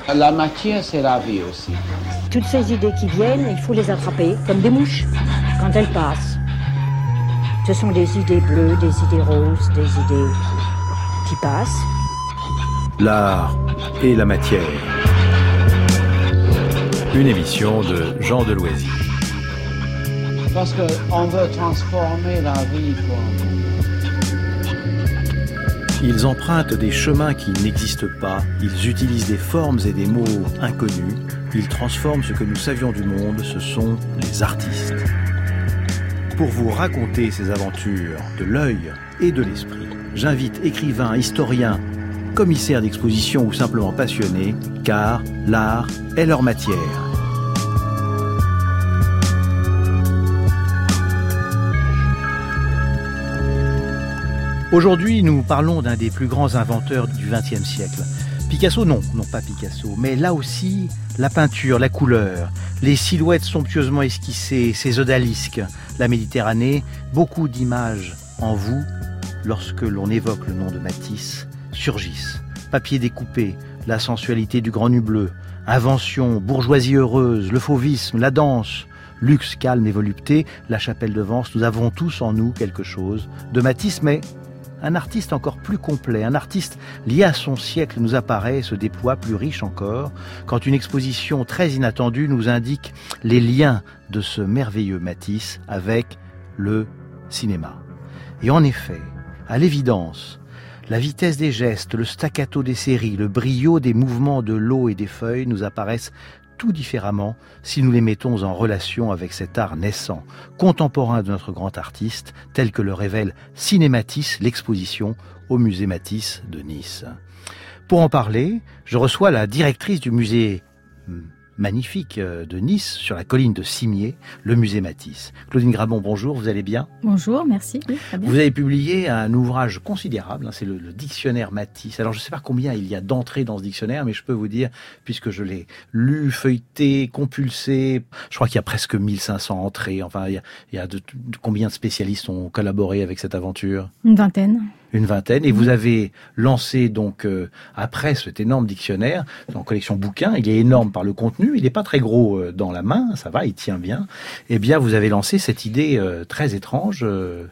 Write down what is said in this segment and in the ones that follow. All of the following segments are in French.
La matière, c'est la vie aussi. Toutes ces idées qui viennent, il faut les attraper, comme des mouches, quand elles passent. Ce sont des idées bleues, des idées roses, des idées qui passent. L'art et la matière. Une émission de Jean Deloisy. Parce qu'on veut transformer la vie. Ils empruntent des chemins qui n'existent pas, ils utilisent des formes et des mots inconnus, ils transforment ce que nous savions du monde, ce sont les artistes. Pour vous raconter ces aventures de l'œil et de l'esprit, j'invite écrivains, historiens, commissaires d'exposition ou simplement passionnés, car l'art est leur matière. Aujourd'hui, nous parlons d'un des plus grands inventeurs du XXe siècle. Picasso, non pas Picasso, mais là aussi, la peinture, la couleur, les silhouettes somptueusement esquissées, ces odalisques, la Méditerranée, beaucoup d'images en vous, lorsque l'on évoque le nom de Matisse, surgissent. Papier découpé, la sensualité du grand nu bleu, invention, bourgeoisie heureuse, le fauvisme, la danse, luxe, calme et volupté, la chapelle de Vence, nous avons tous en nous quelque chose de Matisse, mais un artiste encore plus complet, un artiste lié à son siècle nous apparaît et se déploie plus riche encore, quand une exposition très inattendue nous indique les liens de ce merveilleux Matisse avec le cinéma. Et en effet, à l'évidence, la vitesse des gestes, le staccato des séries, le brio des mouvements de l'eau et des feuilles nous apparaissent tout différemment si nous les mettons en relation avec cet art naissant, contemporain de notre grand artiste, tel que le révèle Cinématis, l'exposition au musée Matisse de Nice. Pour en parler, je reçois la directrice du musée magnifique de Nice, sur la colline de Cimiez, le musée Matisse. Claudine Grabon, bonjour, vous allez bien ? Bonjour, merci. Oui, très bien. Vous avez publié un ouvrage considérable, c'est le dictionnaire Matisse. Alors je ne sais pas combien il y a d'entrées dans ce dictionnaire, mais je peux vous dire, puisque je l'ai lu, feuilleté, compulsé, je crois qu'il y a presque 1500 entrées. Enfin, il y a combien de spécialistes ont collaboré avec cette aventure ? Une vingtaine. Et vous avez lancé donc après cet énorme dictionnaire en collection bouquins. Il est énorme par le contenu, il n'est pas très gros dans la main, ça va, il tient bien. Eh bien, vous avez lancé cette idée très étrange,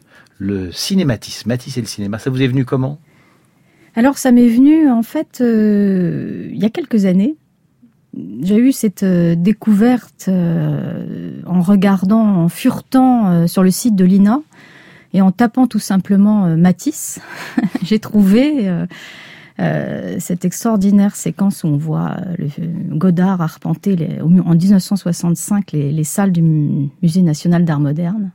le cinématisme, Matisse et le cinéma. Ça vous est venu comment ? Alors, ça m'est venu en fait il y a quelques années. J'ai eu cette découverte en regardant, en furetant sur le site de l'INA. Et en tapant tout simplement Matisse, j'ai trouvé cette extraordinaire séquence où on voit Godard arpenter en 1965 les salles du Musée national d'art moderne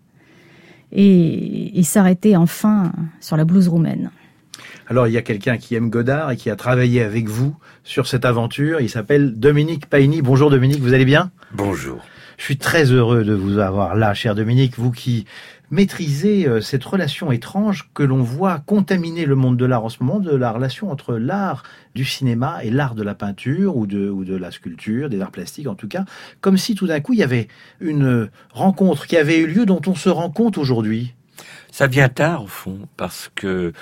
et s'arrêter enfin sur la blouse roumaine. Alors, il y a quelqu'un qui aime Godard et qui a travaillé avec vous sur cette aventure. Il s'appelle Dominique Paini. Bonjour Dominique, vous allez bien ? Bonjour. Je suis très heureux de vous avoir là, cher Dominique, vous qui maîtrisez cette relation étrange que l'on voit contaminer le monde de l'art en ce moment, de la relation entre l'art du cinéma et l'art de la peinture ou de la sculpture, des arts plastiques en tout cas, comme si tout d'un coup il y avait une rencontre qui avait eu lieu dont on se rend compte aujourd'hui. Ça vient tard au fond, parce que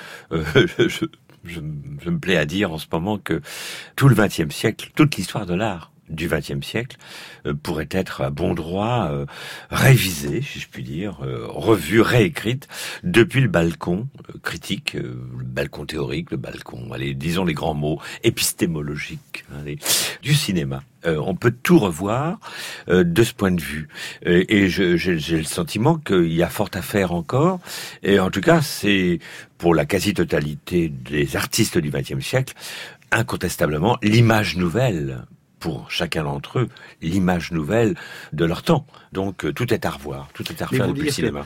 je me plais à dire en ce moment que tout le XXe siècle, toute l'histoire de l'art du XXe siècle pourrait être à bon droit révisée, si je puis dire, revue, réécrite depuis le balcon critique, le balcon théorique, le balcon, disons les grands mots épistémologiques du cinéma. On peut tout revoir de ce point de vue. Et j'ai le sentiment qu'il y a fort à faire encore. Et en tout cas, c'est pour la quasi-totalité des artistes du XXe siècle, incontestablement, l'image nouvelle pour chacun d'entre eux, l'image nouvelle de leur temps. Donc tout est à revoir, tout est à refaire depuis le cinéma.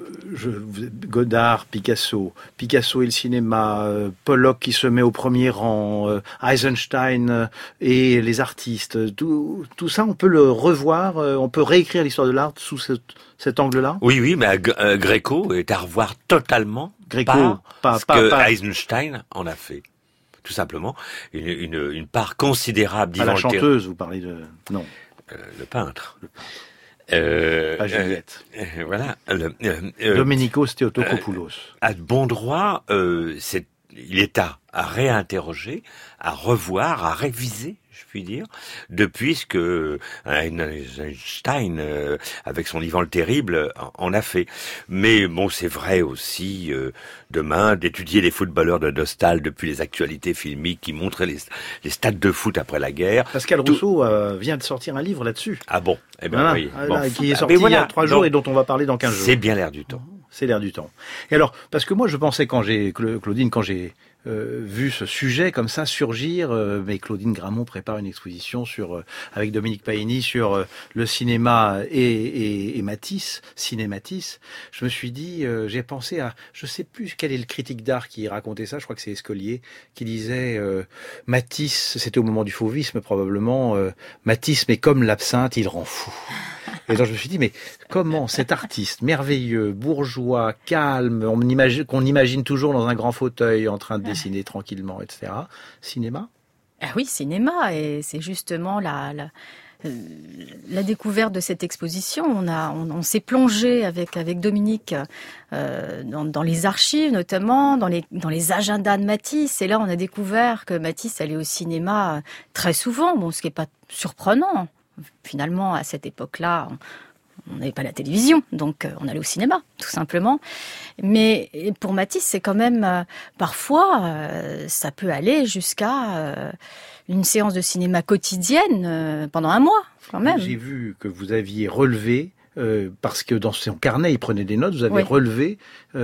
Godard, Picasso et le cinéma, Pollock qui se met au premier rang, Eisenstein et les artistes, tout ça on peut le revoir, on peut réécrire l'histoire de l'art sous cet angle-là. Oui, mais Gréco est à revoir totalement, parce que Eisenstein en a fait. Tout simplement, une part considérable d'identité. La chanteuse, vous parlez de... Non. Le peintre. Pas Juliette. Voilà. Domenico Theotokopoulos. À bon droit, il est à à réinterroger, à revoir, à réviser, je puis dire, depuis ce que Einstein, avec son Ivan le Terrible, en a fait. Mais bon, c'est vrai aussi, demain, d'étudier les footballeurs de Nostal depuis les actualités filmiques qui montraient les stades de foot après la guerre. Pascal Rousseau vient de sortir un livre là-dessus. Ah bon? Eh ben voilà, oui. Bon. Qui est sorti il y a 3 jours et dont on va parler dans 15 jours. C'est bien l'air du temps. C'est l'air du temps. Et alors, parce que moi je pensais Claudine, quand j'ai vu ce sujet comme ça surgir, mais Claudine Gramont prépare une exposition avec Dominique Paini sur le cinéma et Matisse, Ciné-Matisse. Je me suis dit, j'ai pensé à, je sais plus quel est le critique d'art qui racontait ça, je crois que c'est Escolier, qui disait Matisse, c'était au moment du fauvisme probablement, Matisse, mais comme l'absinthe, il rend fou. Et donc je me suis dit, mais comment cet artiste merveilleux, bourgeois, calme, qu'on imagine toujours dans un grand fauteuil en train de dessiner tranquillement, etc. Cinéma ? Ah oui, cinéma, et c'est justement la découverte de cette exposition. On s'est plongé avec Dominique dans les archives, notamment dans les agendas de Matisse. Et là, on a découvert que Matisse allait au cinéma très souvent, bon, ce qui n'est pas surprenant. Finalement, à cette époque-là, on n'avait pas la télévision, donc on allait au cinéma, tout simplement. Mais pour Matisse, c'est quand même, parfois, ça peut aller jusqu'à une séance de cinéma quotidienne pendant un mois, quand même. J'ai vu que vous aviez relevé, parce que dans son carnet, il prenait des notes, vous avez relevé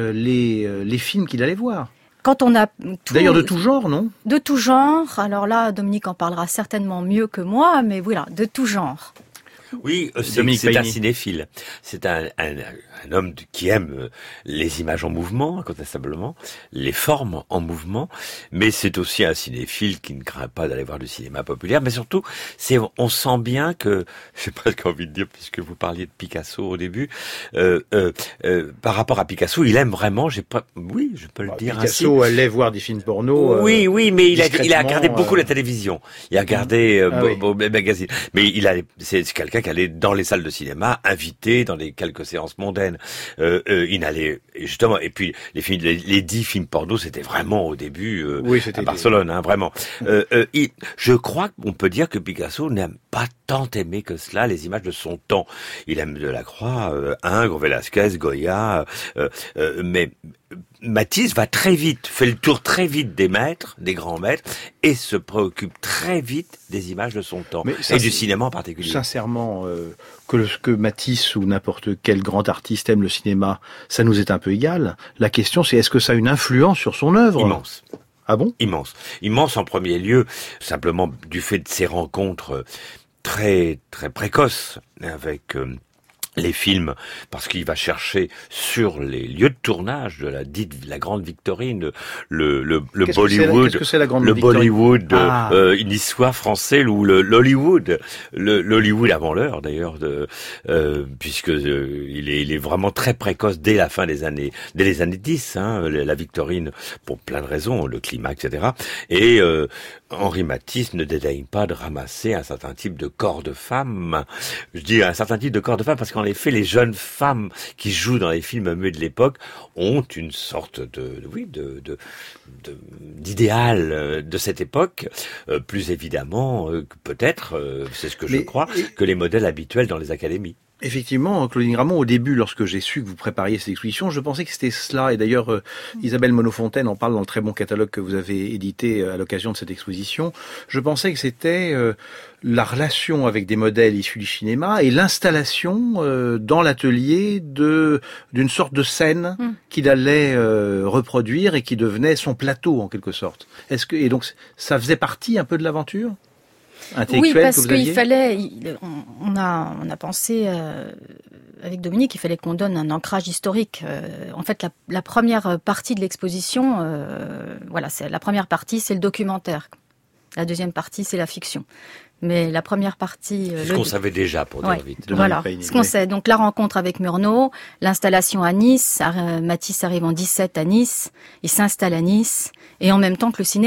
les films qu'il allait voir. Quand on a d'ailleurs de tout genre, non ? De tout genre. Alors là, Dominique en parlera certainement mieux que moi, mais voilà, de tout genre. Oui, c'est un cinéphile. C'est un homme qui aime les images en mouvement, incontestablement, les formes en mouvement, mais c'est aussi un cinéphile qui ne craint pas d'aller voir du cinéma populaire, mais surtout, on sent bien que, j'ai presque envie de dire, puisque vous parliez de Picasso au début, par rapport à Picasso, il aime vraiment, oui, je peux le dire ainsi. Picasso allait voir des films porno. Oui, mais il a regardé beaucoup la télévision. Il a regardé les magazines. Mais c'est quelqu'un qui allait dans les salles de cinéma, invité dans les quelques séances mondaines. Il allait justement, et puis les 10 films porno, c'était vraiment au début à Barcelone, vraiment. Je crois qu'on peut dire que Picasso n'aime pas tant aimé que cela les images de son temps. Il aime Delacroix, Ingres, Velázquez, Goya, mais Matisse va très vite, fait le tour très vite des maîtres, des grands maîtres, et se préoccupe très vite des images de son temps, et du cinéma en particulier. Sincèrement, que Matisse ou n'importe quel grand artiste aime le cinéma, ça nous est un peu égal. La question, c'est est-ce que ça a une influence sur son œuvre ? Immense. Ah bon ? Immense. Immense en premier lieu, simplement du fait de ses rencontres très, très précoces avec les films, parce qu'il va chercher sur les lieux de tournage de la grande Victorine, le Bollywood, qu'est-ce que c'est la grande le Victorine ? Bollywood, une histoire française, ou l'Hollywood, l'Hollywood avant l'heure d'ailleurs, puisque il est vraiment très précoce dès les années 10, la Victorine, pour plein de raisons, le climat, etc. Et Henri Matisse ne dédaigne pas de ramasser un certain type de corps de femmes. Je dis un certain type de corps de femmes parce qu'en effet, les jeunes femmes qui jouent dans les films muets de l'époque ont une sorte d'idéal de cette époque, plus évidemment, peut-être, c'est ce que je crois, que les modèles habituels dans les académies. Effectivement, Claudine Gramont, au début, lorsque j'ai su que vous prépariez cette exposition, je pensais que c'était cela. Et d'ailleurs, Isabelle Monofontaine en parle dans le très bon catalogue que vous avez édité à l'occasion de cette exposition. Je pensais que c'était la relation avec des modèles issus du cinéma et l'installation dans l'atelier d'une sorte de scène qu'il allait reproduire et qui devenait son plateau en quelque sorte. Et donc ça faisait partie un peu de l'aventure ? Oui, parce qu'il fallait, on a pensé avec Dominique, il fallait qu'on donne un ancrage historique. En fait, la première partie de l'exposition, la première partie, c'est le documentaire. La deuxième partie, c'est la fiction. Mais la première partie... C'est ce qu'on savait déjà, pour dire vite. Voilà, ce qu'on sait. Donc la rencontre avec Murnau, l'installation à Nice, Matisse arrive en 17 à Nice, il s'installe à Nice, et en même temps que le cinéma.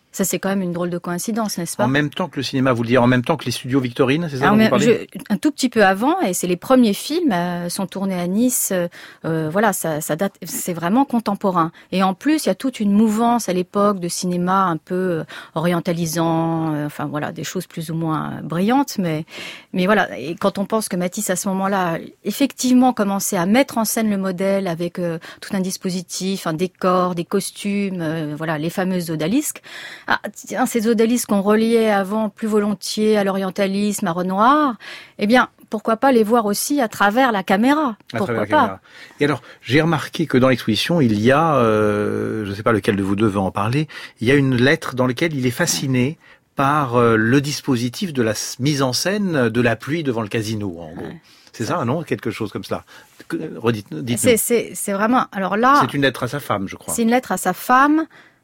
Ça, c'est quand même une drôle de coïncidence, n'est-ce pas? En même temps que le cinéma, vous le dites, en même temps que les studios Victorine, c'est ça dont vous parlez? Un tout petit peu avant, et c'est les premiers films sont tournés à Nice. Voilà, ça date, c'est vraiment contemporain. Et en plus, il y a toute une mouvance à l'époque de cinéma un peu orientalisant, enfin voilà, des choses plus ou moins brillantes. Mais voilà, et quand on pense que Matisse à ce moment-là, effectivement, commençait à mettre en scène le modèle avec tout un dispositif, un décor, des costumes, voilà, les fameuses odalisques. Ah, tiens, ces odalisques qu'on reliait avant plus volontiers à l'orientalisme, à Renoir, eh bien, pourquoi pas les voir aussi à travers la caméra? Pourquoi pas? Et alors, j'ai remarqué que dans l'exposition, il y a, je ne sais pas lequel de vous deux veut en parler, il y a une lettre dans laquelle il est fasciné par le dispositif de la mise en scène de la pluie devant le casino, en gros. C'est ça, non? Quelque chose comme cela. Dites-nous. C'est vraiment, alors là. C'est une lettre à sa femme, je crois. C'est une lettre à sa femme.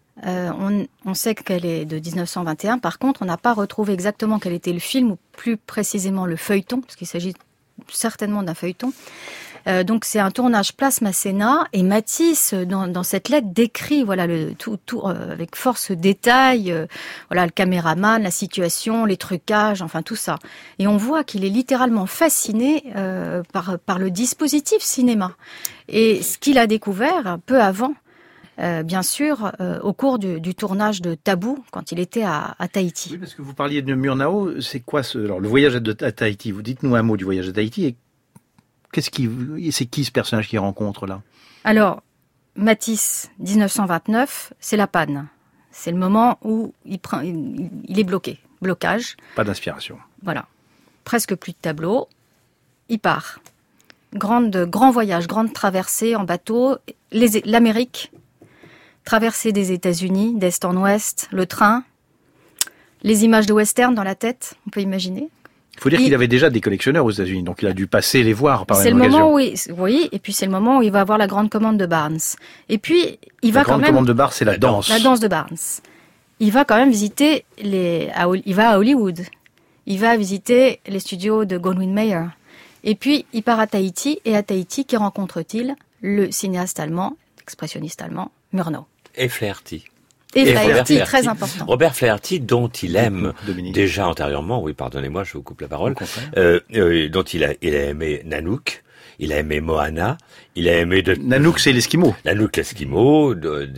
On sait qu'elle est de 1921. Par contre, on n'a pas retrouvé exactement quel était le film, ou plus précisément le feuilleton, parce qu'il s'agit certainement d'un feuilleton. Donc c'est un tournage place Masséna, et Matisse dans cette lettre décrit voilà le tout avec force détail, voilà le caméraman, la situation, les trucages, enfin tout ça. Et on voit qu'il est littéralement fasciné par le dispositif cinéma. Et ce qu'il a découvert peu avant. Bien sûr, au cours du tournage de Tabou, quand il était à Tahiti. Oui, parce que vous parliez de Murnau, c'est quoi alors, le voyage à Tahiti? Vous dites-nous un mot du voyage à Tahiti, et c'est qui ce personnage qu'il rencontre là? Alors, Matisse, 1929, c'est la panne. C'est le moment où il est bloqué, blocage. Pas d'inspiration. Voilà, presque plus de tableau. Il part. Grand voyage, grande traversée en bateau, l'Amérique. Traversée des États-Unis, d'est en ouest, le train, les images de western dans la tête, on peut imaginer. Il faut dire qu'il avait déjà des collectionneurs aux États-Unis, donc il a dû passer les voir par une occasion. C'est le moment où oui, et puis c'est le moment où il va avoir la grande commande de Barnes. Et puis il va quand même. La grande commande de Barnes, c'est la danse. La danse de Barnes. Il va quand même visiter il va à Hollywood. Il va visiter les studios de Goldwyn Mayer. Et puis il part à Tahiti, et à Tahiti, qui rencontre-t-il? Le cinéaste allemand, expressionniste allemand, Murnau. Et Flaherty. Et Flaherty, très important. Robert Flaherty, dont il aime déjà antérieurement, oui, pardonnez-moi, je vous coupe la parole, dont il a aimé Nanook, il a aimé Moana, il a aimé Nanook, c'est l'Esquimau. Nanook, l'Esquimau,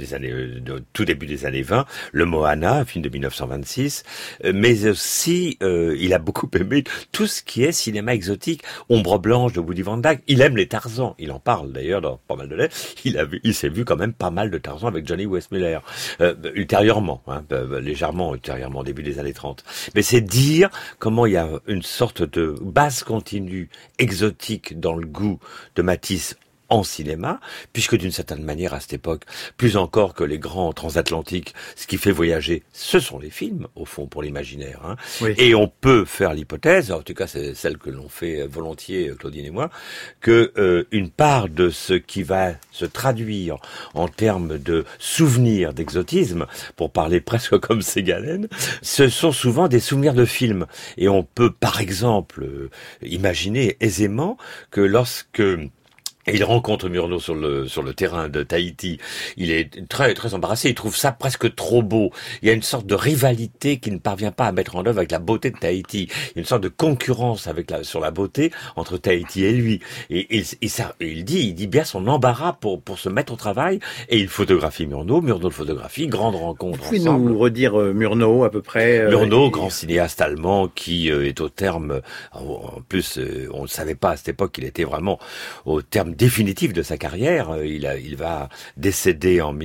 tout début des années 20, le Moana, un film de 1926, mais aussi, il a beaucoup aimé tout ce qui est cinéma exotique, Ombre blanche de Woody Van Dyke. Il aime les Tarzans. Il en parle d'ailleurs dans pas mal de lettres. Il s'est vu quand même pas mal de Tarzans avec Johnny Weissmuller, ultérieurement, légèrement ultérieurement, début des années 30. Mais c'est dire comment il y a une sorte de base continue exotique dans le goût de Matisse en cinéma, puisque d'une certaine manière, à cette époque, plus encore que les grands transatlantiques, ce qui fait voyager, ce sont les films, au fond, pour l'imaginaire. Oui. Et on peut faire l'hypothèse, en tout cas c'est celle que l'on fait volontiers, Claudine et moi, que une part de ce qui va se traduire en termes de souvenirs d'exotisme, pour parler presque comme Ségalène, ce sont souvent des souvenirs de films. Et on peut, par exemple, imaginer aisément que lorsque il rencontre Murnau sur le terrain de Tahiti. Il est très, très embarrassé. Il trouve ça presque trop beau. Il y a une sorte de rivalité qu'il ne parvient pas à mettre en œuvre avec la beauté de Tahiti. Il y a une sorte de concurrence sur la beauté entre Tahiti et lui. Et il dit bien son embarras pour se mettre au travail. Et il photographie Murnau le photographie. Grande rencontre ensemble. Vous pouvez nous redire Murnau à peu près? Murnau, grand cinéaste allemand qui est au terme, en plus, on ne savait pas à cette époque qu'il était vraiment au terme définitif de sa carrière. Il va décéder en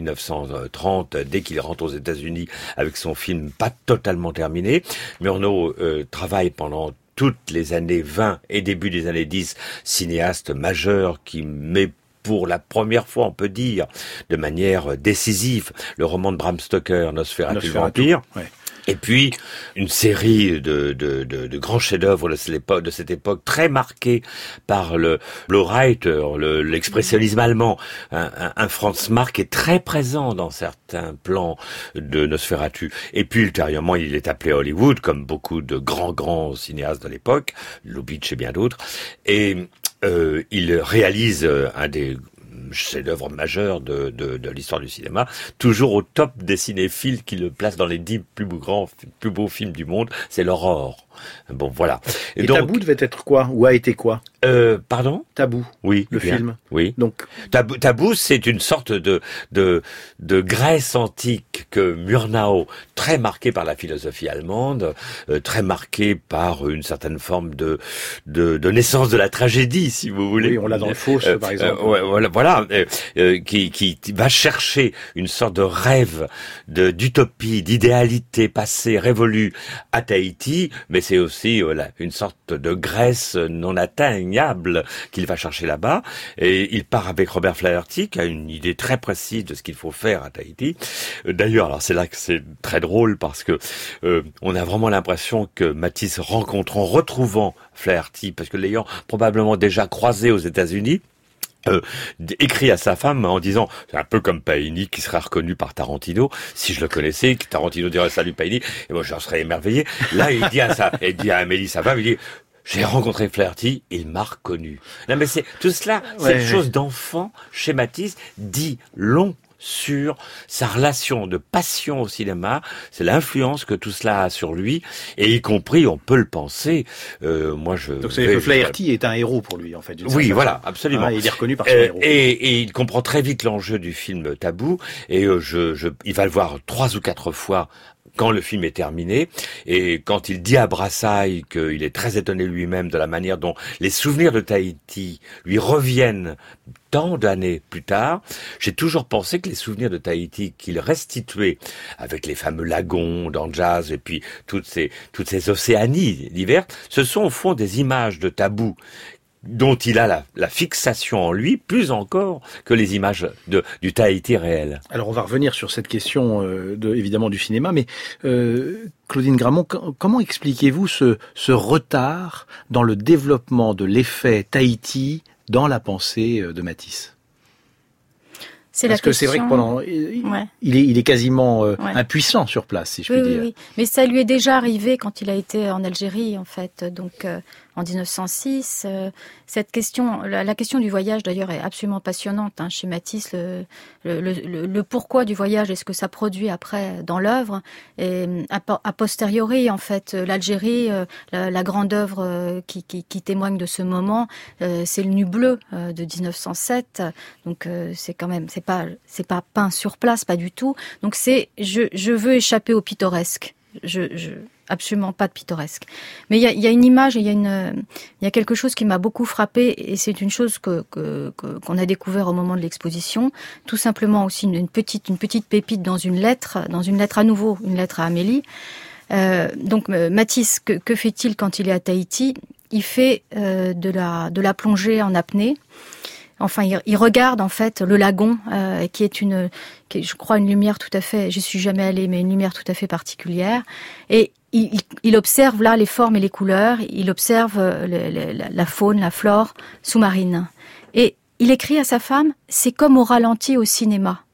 1930 dès qu'il rentre aux États-Unis avec son film pas totalement terminé. Murnau travaille pendant toutes les années 20 et début des années 10, cinéaste majeur qui met pour la première fois, on peut dire, de manière décisive, le roman de Bram Stoker, Nosferatu le vampire. Ouais. Et puis, une série de grands chefs-d'œuvre de cette époque, très marqués par le Blaureiter, l'expressionnisme allemand. Un Franz Marc est très présent dans certains plans de Nosferatu. Et puis, ultérieurement, il est appelé à Hollywood, comme beaucoup de grands cinéastes de l'époque, Lubitsch et bien d'autres. Et il réalise un des chef-d'œuvre majeur de l'histoire du cinéma, toujours au top des cinéphiles qui le placent dans les 10 plus beaux films du monde, c'est l'Aurore. Bon, voilà. Et donc, Tabou devait être quoi? Ou a été quoi? Pardon? Tabou. Oui. Le bien. film. Oui. Donc, Tabou, c'est une sorte de Grèce antique que Murnau, très marqué par la philosophie allemande, très marqué par une certaine forme de naissance de la tragédie, si vous voulez. oui, on l'a dans le Faust, par exemple. Voilà, qui va chercher une sorte de rêve, d'utopie, d'idéalité passée, révolue à Tahiti, mais c'est aussi une sorte de Grèce non atteignable qu'il va chercher là-bas. Et il part avec Robert Flaherty, qui a une idée très précise de ce qu'il faut faire à Tahiti. D'ailleurs, alors c'est là que c'est très drôle, parce que on a vraiment l'impression que Matisse en retrouvant Flaherty, parce que l'ayant probablement déjà croisé aux États-Unis, écrit à sa femme en disant, c'est un peu comme Paini qui serait reconnu par Tarantino, si je le connaissais, que Tarantino dirait salut Paini, et moi j'en serais émerveillé. Là il dit à Amélie, sa femme, il dit, j'ai rencontré Flaherty, il m'a reconnu. Non mais c'est tout cela, cette chose d'enfant chez Matisse dit long sur sa relation de passion au cinéma, c'est l'influence que tout cela a sur lui, et y compris, on peut le penser, donc c'est que Flaherty est un héros pour lui, en fait. Oui, voilà, absolument. Il est reconnu par son héros. Et il comprend très vite l'enjeu du film Tabou, et il va le voir 3 ou 4 fois quand le film est terminé, et quand il dit à Brassailles qu'il est très étonné lui-même de la manière dont les souvenirs de Tahiti lui reviennent tant d'années plus tard, j'ai toujours pensé que les souvenirs de Tahiti qu'il restituait avec les fameux lagons dans Jazz et puis toutes ces océanies diverses, ce sont au fond des images de Tabou dont il a la fixation en lui, plus encore que les images du Tahiti réel. Alors on va revenir sur cette question évidemment du cinéma, mais Claudine Gramont, comment expliquez-vous ce retard dans le développement de l'effet Tahiti dans la pensée de Matisse? Parce que c'est vrai que pendant, il est quasiment impuissant sur place, si je puis dire. Oui. Mais ça lui est déjà arrivé quand il a été en Algérie, en fait, donc en 1906. Cette question, la question du voyage d'ailleurs est absolument passionnante chez Matisse. Le pourquoi du voyage et ce que ça produit après dans l'œuvre. Et a posteriori, en fait, l'Algérie, la grande œuvre qui témoigne de ce moment, c'est le Nu bleu de 1907. Donc c'est quand même, c'est pas peint sur place, pas du tout. Donc je veux échapper au pittoresque. Absolument pas de pittoresque. Mais il y a une image, il y a quelque chose qui m'a beaucoup frappée, et c'est une chose qu'on a découvert au moment de l'exposition. Tout simplement aussi une petite pépite dans une lettre à nouveau, une lettre à Amélie. Donc Matisse, que fait-il quand il est à Tahiti? Il fait de la plongée en apnée. Enfin, il regarde en fait le lagon, qui est je crois, une lumière tout à fait. J'y suis jamais allée, mais une lumière tout à fait particulière. Et il observe là les formes et les couleurs. Il observe la faune, la flore sous-marine. Et il écrit à sa femme, c'est comme au ralenti au cinéma.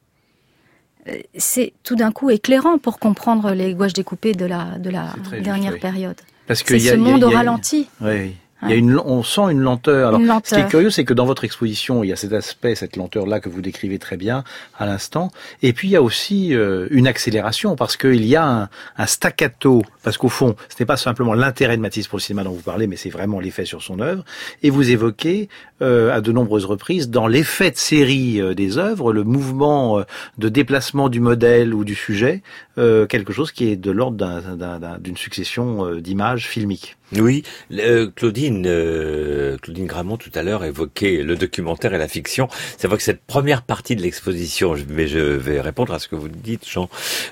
C'est tout d'un coup éclairant pour comprendre les gouaches découpées de la dernière période. Parce que c'est ce monde au ralenti. Oui. On sent une lenteur. Alors, ce qui est curieux, c'est que dans votre exposition, il y a cet aspect, cette lenteur-là que vous décrivez très bien à l'instant. Et puis, il y a aussi une accélération, parce qu'il y a un staccato. Parce qu'au fond, ce n'est pas simplement l'intérêt de Matisse pour le cinéma dont vous parlez, mais c'est vraiment l'effet sur son œuvre. Et vous évoquez, à de nombreuses reprises, dans l'effet de série des œuvres, le mouvement de déplacement du modèle ou du sujet, quelque chose qui est de l'ordre d'une succession d'images filmiques. Oui, Claudine Gramont tout à l'heure évoquait le documentaire et la fiction. C'est vrai que cette première partie de l'exposition, mais je vais répondre à ce que vous dites, Jean.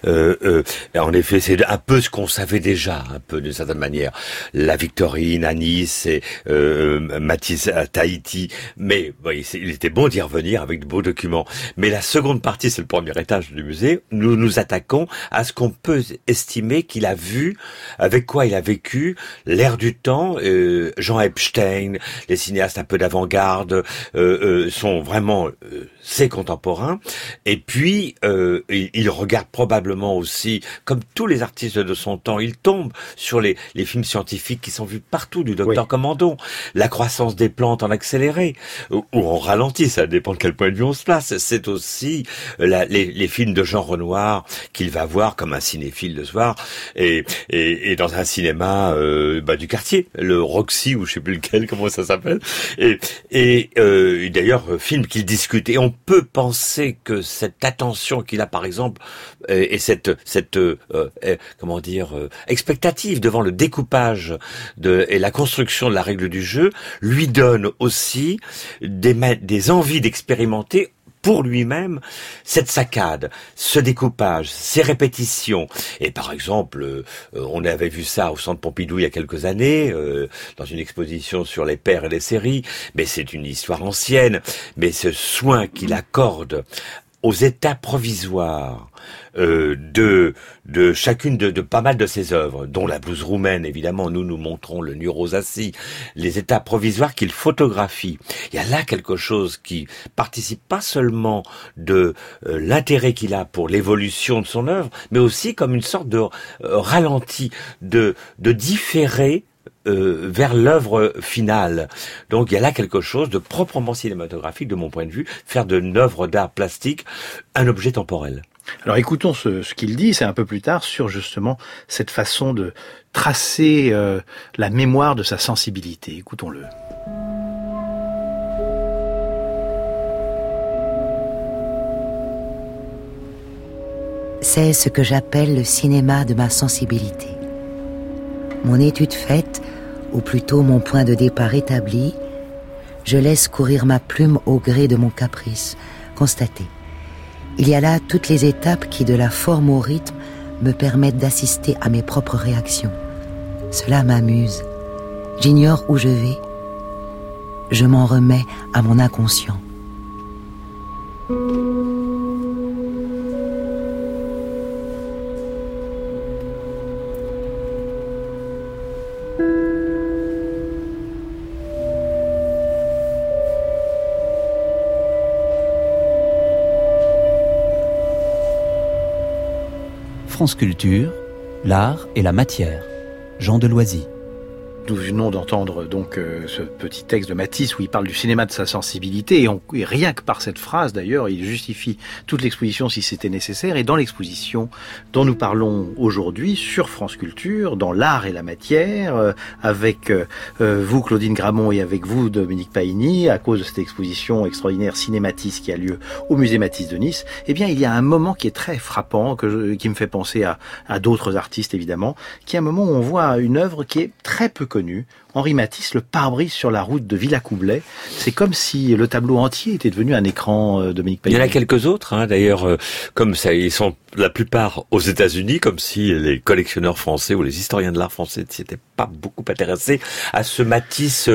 En effet, c'est un peu ce qu'on savait déjà, un peu d'une certaine manière. La Victorine à Nice et Matisse à Tahiti. Mais il était bon d'y revenir avec de beaux documents. Mais la seconde partie, c'est le premier étage du musée. Nous nous attaquons à ce qu'on peut estimer qu'il a vu, avec quoi il a vécu l'air du temps. Jean Epstein, les cinéastes un peu d'avant-garde, sont vraiment ses contemporains. Et puis, il regarde probablement aussi, comme tous les artistes de son temps, il tombe sur les films scientifiques qui sont vus partout, du Docteur Commandon, la croissance des plantes en accéléré, ou en ralenti, ça dépend de quel point de vue on se place. C'est aussi les films de Jean Renoir qu'il va voir comme un cinéphile de soir, et dans un cinéma du quartier, le Roxy, ou je sais plus lequel, comment ça s'appelle, et d'ailleurs, film qu'il discute. Et on peut penser que cette attention qu'il a, par exemple, et cette expectative devant le découpage et la construction de la règle du jeu lui donne aussi des envies d'expérimenter pour lui-même cette saccade, ce découpage, ces répétitions. Et par exemple, on avait vu ça au Centre Pompidou il y a quelques années, dans une exposition sur les pères et les séries, mais c'est une histoire ancienne, mais ce soin qu'il accorde aux états provisoires de chacune de pas mal de ses œuvres, dont la blouse roumaine, évidemment, nous montrons le nu Rosassi, les états provisoires qu'il photographie. Il y a là quelque chose qui participe pas seulement de l'intérêt qu'il a pour l'évolution de son œuvre, mais aussi comme une sorte de ralenti, de différé vers l'œuvre finale. Donc il y a là quelque chose de proprement cinématographique de mon point de vue, faire d'une œuvre d'art plastique un objet temporel. Alors écoutons ce qu'il dit, c'est un peu plus tard, sur justement cette façon de tracer la mémoire de sa sensibilité. Écoutons-le. C'est ce que j'appelle le cinéma de ma sensibilité. Mon étude faite, ou plutôt mon point de départ établi, je laisse courir ma plume au gré de mon caprice, constaté. Il y a là toutes les étapes qui, de la forme au rythme, me permettent d'assister à mes propres réactions. Cela m'amuse. J'ignore où je vais. Je m'en remets à mon inconscient. France Culture, l'art et la matière. Jean Deloisy. Nous venons d'entendre donc ce petit texte de Matisse où il parle du cinéma de sa sensibilité et rien que par cette phrase d'ailleurs, il justifie toute l'exposition si c'était nécessaire. Et dans l'exposition dont nous parlons aujourd'hui sur France Culture, dans l'art et la matière, avec vous Claudine Gramont et avec vous Dominique Paini, à cause de cette exposition extraordinaire Cinématisse qui a lieu au musée Matisse de Nice, eh bien il y a un moment qui est très frappant, qui me fait penser à d'autres artistes évidemment, qui est un moment où on voit une œuvre qui est très peu connue. Henri Matisse, le pare-brise sur la route de Villacoublay. C'est comme si le tableau entier était devenu un écran, Dominique Paillet. Il y en a quelques autres, d'ailleurs, comme ça, ils sont la plupart aux États-Unis, comme si les collectionneurs français ou les historiens de l'art français ne s'étaient pas beaucoup intéressés à ce Matisse,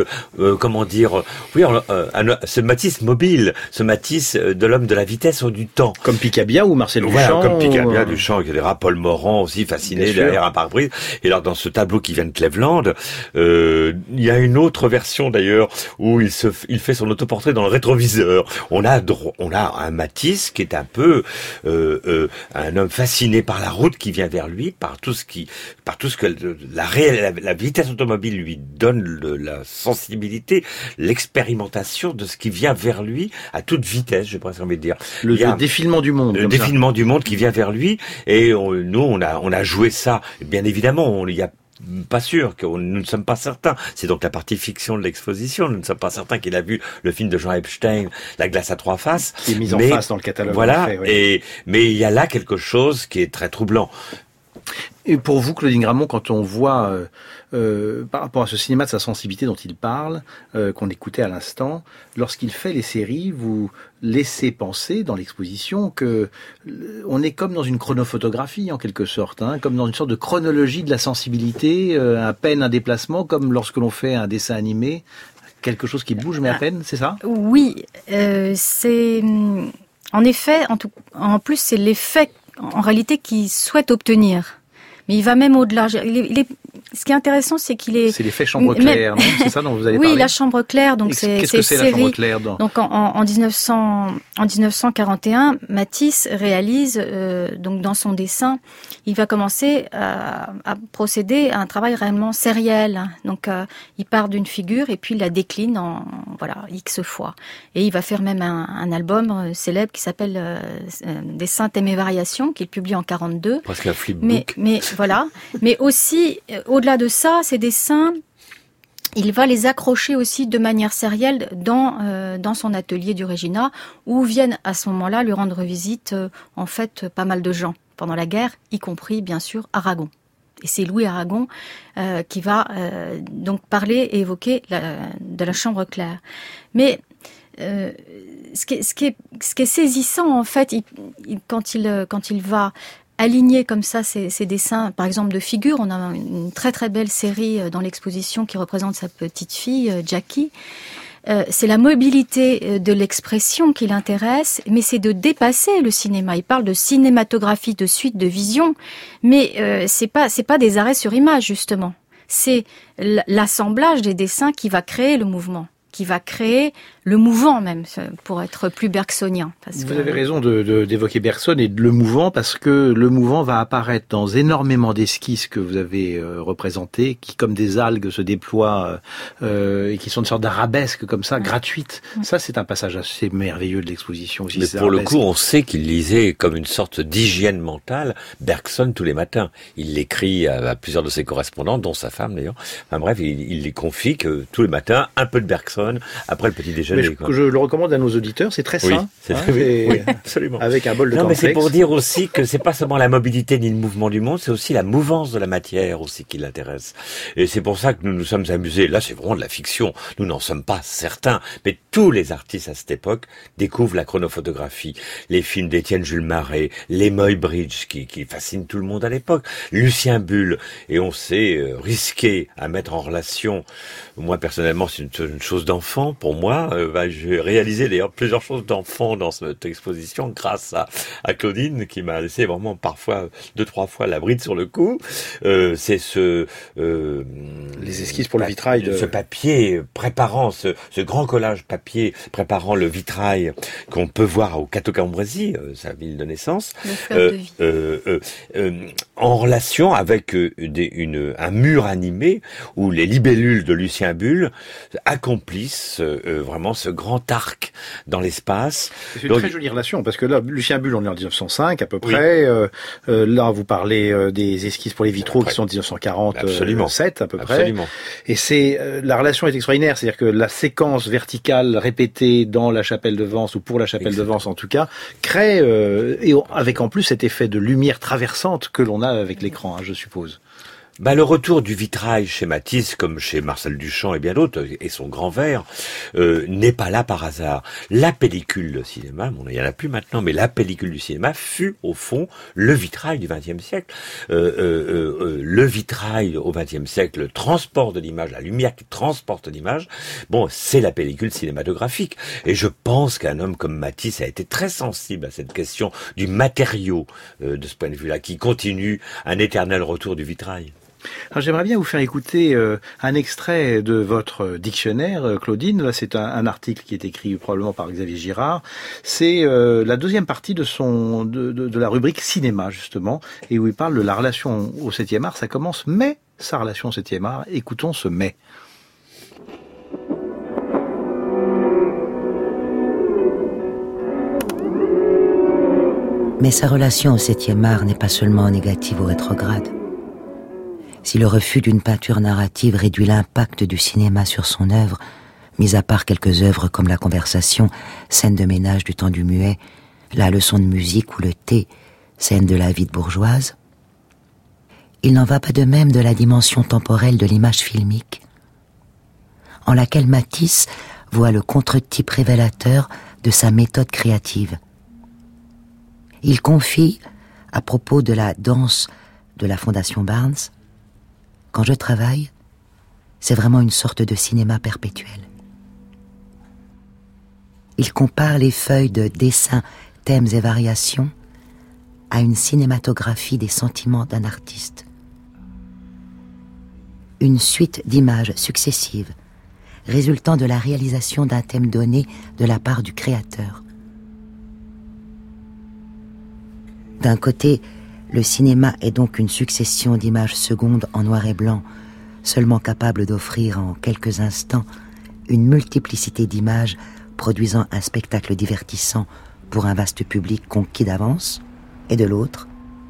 ce Matisse mobile, ce Matisse de l'homme de la vitesse ou du temps. Comme Picabia ou Marcel Duchamp. Voilà, comme Picabia, Duchamp, etc. Paul Morand aussi, fasciné derrière un pare-brise. Et alors, dans ce tableau qui vient de Cleveland, il y a une autre version d'ailleurs où il fait son autoportrait dans le rétroviseur. On a un Matisse qui est un peu un homme fasciné par la route qui vient vers lui, par tout ce que la vitesse automobile lui donne, la sensibilité, l'expérimentation de ce qui vient vers lui à toute vitesse, j'ai presque envie de dire. Le défilement du monde. Le défilement du monde qui vient vers lui, et nous on a joué ça. Bien évidemment, il y a pas sûr, que nous ne sommes pas certains. C'est donc la partie fiction de l'exposition. Nous ne sommes pas certains qu'il a vu le film de Jean Epstein, La glace à trois faces. Qui est mis en face dans le catalogue. Voilà. Fait, oui. Mais il y a là quelque chose qui est très troublant. Et pour vous, Claudine Gramont, quand on voit par rapport à ce cinéma de sa sensibilité dont il parle, qu'on écoutait à l'instant, lorsqu'il fait les séries, vous laissez penser dans l'exposition que on est comme dans une chronophotographie en quelque sorte, comme dans une sorte de chronologie de la sensibilité, à peine un déplacement, comme lorsque l'on fait un dessin animé, quelque chose qui bouge mais à peine, c'est ça ? Oui, c'est en effet, en plus c'est l'effet en réalité qu'il souhaite obtenir. Mais il va même au-delà. ce qui est intéressant, c'est qu'il est... C'est l'effet chambre claire, non? C'est ça dont vous allez parler? Oui, la chambre claire, donc Qu'est-ce que c'est la chambre claire Donc en 1941, Matisse réalise, donc dans son dessin, il va commencer à procéder à un travail réellement sériel. Donc il part d'une figure et puis il la décline en X fois. Et il va faire même un album célèbre qui s'appelle Dessins, thèmes et variations, qu'il publie en 42. Presque un flipbook. Mais voilà. Mais aussi, au-delà de ça, ces dessins, il va les accrocher aussi de manière sérielle dans son atelier du Regina, où viennent à ce moment-là lui rendre visite en fait pas mal de gens pendant la guerre, y compris bien sûr Aragon. Et c'est Louis Aragon qui va donc parler et évoquer de la chambre claire. Mais ce qui est saisissant en fait, quand il va aligner comme ça ces dessins, par exemple de figures, on a une très très belle série dans l'exposition qui représente sa petite fille Jackie. C'est la mobilité de l'expression qui l'intéresse, mais c'est de dépasser le cinéma. Il parle de cinématographie, de suite, de vision, mais c'est pas des arrêts sur image justement. C'est l'assemblage des dessins qui va créer le mouvement, qui va créer le mouvant même, pour être plus bergsonien. Vous avez raison d'évoquer Bergson et le mouvant, parce que le mouvant va apparaître dans énormément d'esquisses que vous avez représentées, qui comme des algues se déploient et qui sont une sorte d'arabesque comme ça, gratuite. Ça, c'est un passage assez merveilleux de l'exposition aussi. Mais pour le coup, on sait qu'il lisait comme une sorte d'hygiène mentale Bergson tous les matins. Il l'écrit à plusieurs de ses correspondants, dont sa femme d'ailleurs. Enfin bref, il les confie que tous les matins, un peu de Bergson après le petit déjeuner. Mais je le recommande à nos auditeurs, c'est très sain. Oui, absolument. Avec un bol de cornflakes. Non, mais c'est pour dire aussi que c'est pas seulement la mobilité ni le mouvement du monde, c'est aussi la mouvance de la matière aussi qui l'intéresse. Et c'est pour ça que nous nous sommes amusés. Là, c'est vraiment de la fiction. Nous n'en sommes pas certains. Mais tous les artistes à cette époque découvrent la chronophotographie. Les films d'Étienne Jules Marais, les Muybridge qui fascinent tout le monde à l'époque, Lucien Bulle. Et on s'est risqué à mettre en relation. Moi, personnellement, c'est une chose d'enfant pour moi. J'ai réalisé d'ailleurs plusieurs choses d'enfant dans cette exposition grâce à Claudine qui m'a laissé vraiment parfois 2-3 fois la bride sur le cou. C'est les esquisses pour le vitrail ce papier préparant ce grand collage papier préparant le vitrail qu'on peut voir au Cateau-Cambrésis, sa ville de naissance, en relation avec un mur animé où les libellules de Lucien Bulle accomplissent vraiment ce grand arc dans l'espace. C'est une très jolie relation, parce que là, Lucien Bulle, on est en 1905 à peu près. Là, vous parlez des esquisses pour les vitraux qui sont en 1947 à peu près. Absolument. Et la relation est extraordinaire, c'est-à-dire que la séquence verticale répétée dans la chapelle de Vence, ou pour la chapelle de Vence en tout cas, crée, et avec en plus cet effet de lumière traversante que l'on a avec l'écran, je suppose. Le retour du vitrail chez Matisse, comme chez Marcel Duchamp et bien d'autres, et son grand verre, n'est pas là par hasard. La pellicule de cinéma, il n'y en a plus maintenant, mais la pellicule du cinéma fut, au fond, le vitrail du XXe siècle. Le vitrail au XXe siècle, le transport de l'image, la lumière qui transporte l'image, c'est la pellicule cinématographique. Et je pense qu'un homme comme Matisse a été très sensible à cette question du matériau, de ce point de vue-là, qui continue un éternel retour du vitrail. Alors, j'aimerais bien vous faire écouter un extrait de votre dictionnaire, Claudine. Là, c'est un article qui est écrit probablement par Xavier Girard. C'est la deuxième partie de la rubrique cinéma, justement, et où il parle de la relation au 7e art. Ça commence, mais sa relation au 7e art. Écoutons ce mais. Mais sa relation au 7e art n'est pas seulement négative ou rétrograde. Si le refus d'une peinture narrative réduit l'impact du cinéma sur son œuvre, mis à part quelques œuvres comme La Conversation, scène de ménage du temps du muet, La leçon de musique ou Le thé, scène de la vie de bourgeoise, il n'en va pas de même de la dimension temporelle de l'image filmique, en laquelle Matisse voit le contre-type révélateur de sa méthode créative. Il confie, à propos de la danse de la Fondation Barnes, « Quand je travaille, c'est vraiment une sorte de cinéma perpétuel. » Il compare les feuilles de dessins, thèmes et variations à une cinématographie des sentiments d'un artiste. une suite d'images successives, résultant de la réalisation d'un thème donné de la part du créateur. D'un côté, le cinéma est donc une succession d'images secondes en noir et blanc, seulement capable d'offrir en quelques instants une multiplicité d'images produisant un spectacle divertissant pour un vaste public conquis d'avance, et de l'autre,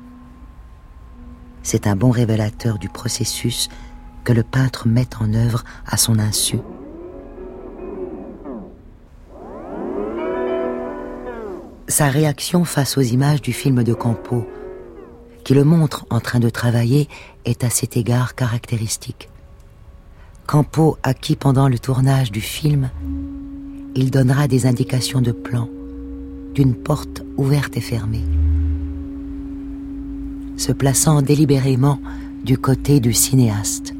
c'est un bon révélateur du processus que le peintre met en œuvre à son insu. Sa réaction face aux images du film de Campeau, qui le montre en train de travailler, est à cet égard caractéristique. Campeau, à qui pendant le tournage du film, il donnera des indications de plan, d'une porte ouverte et fermée, se plaçant délibérément du côté du cinéaste.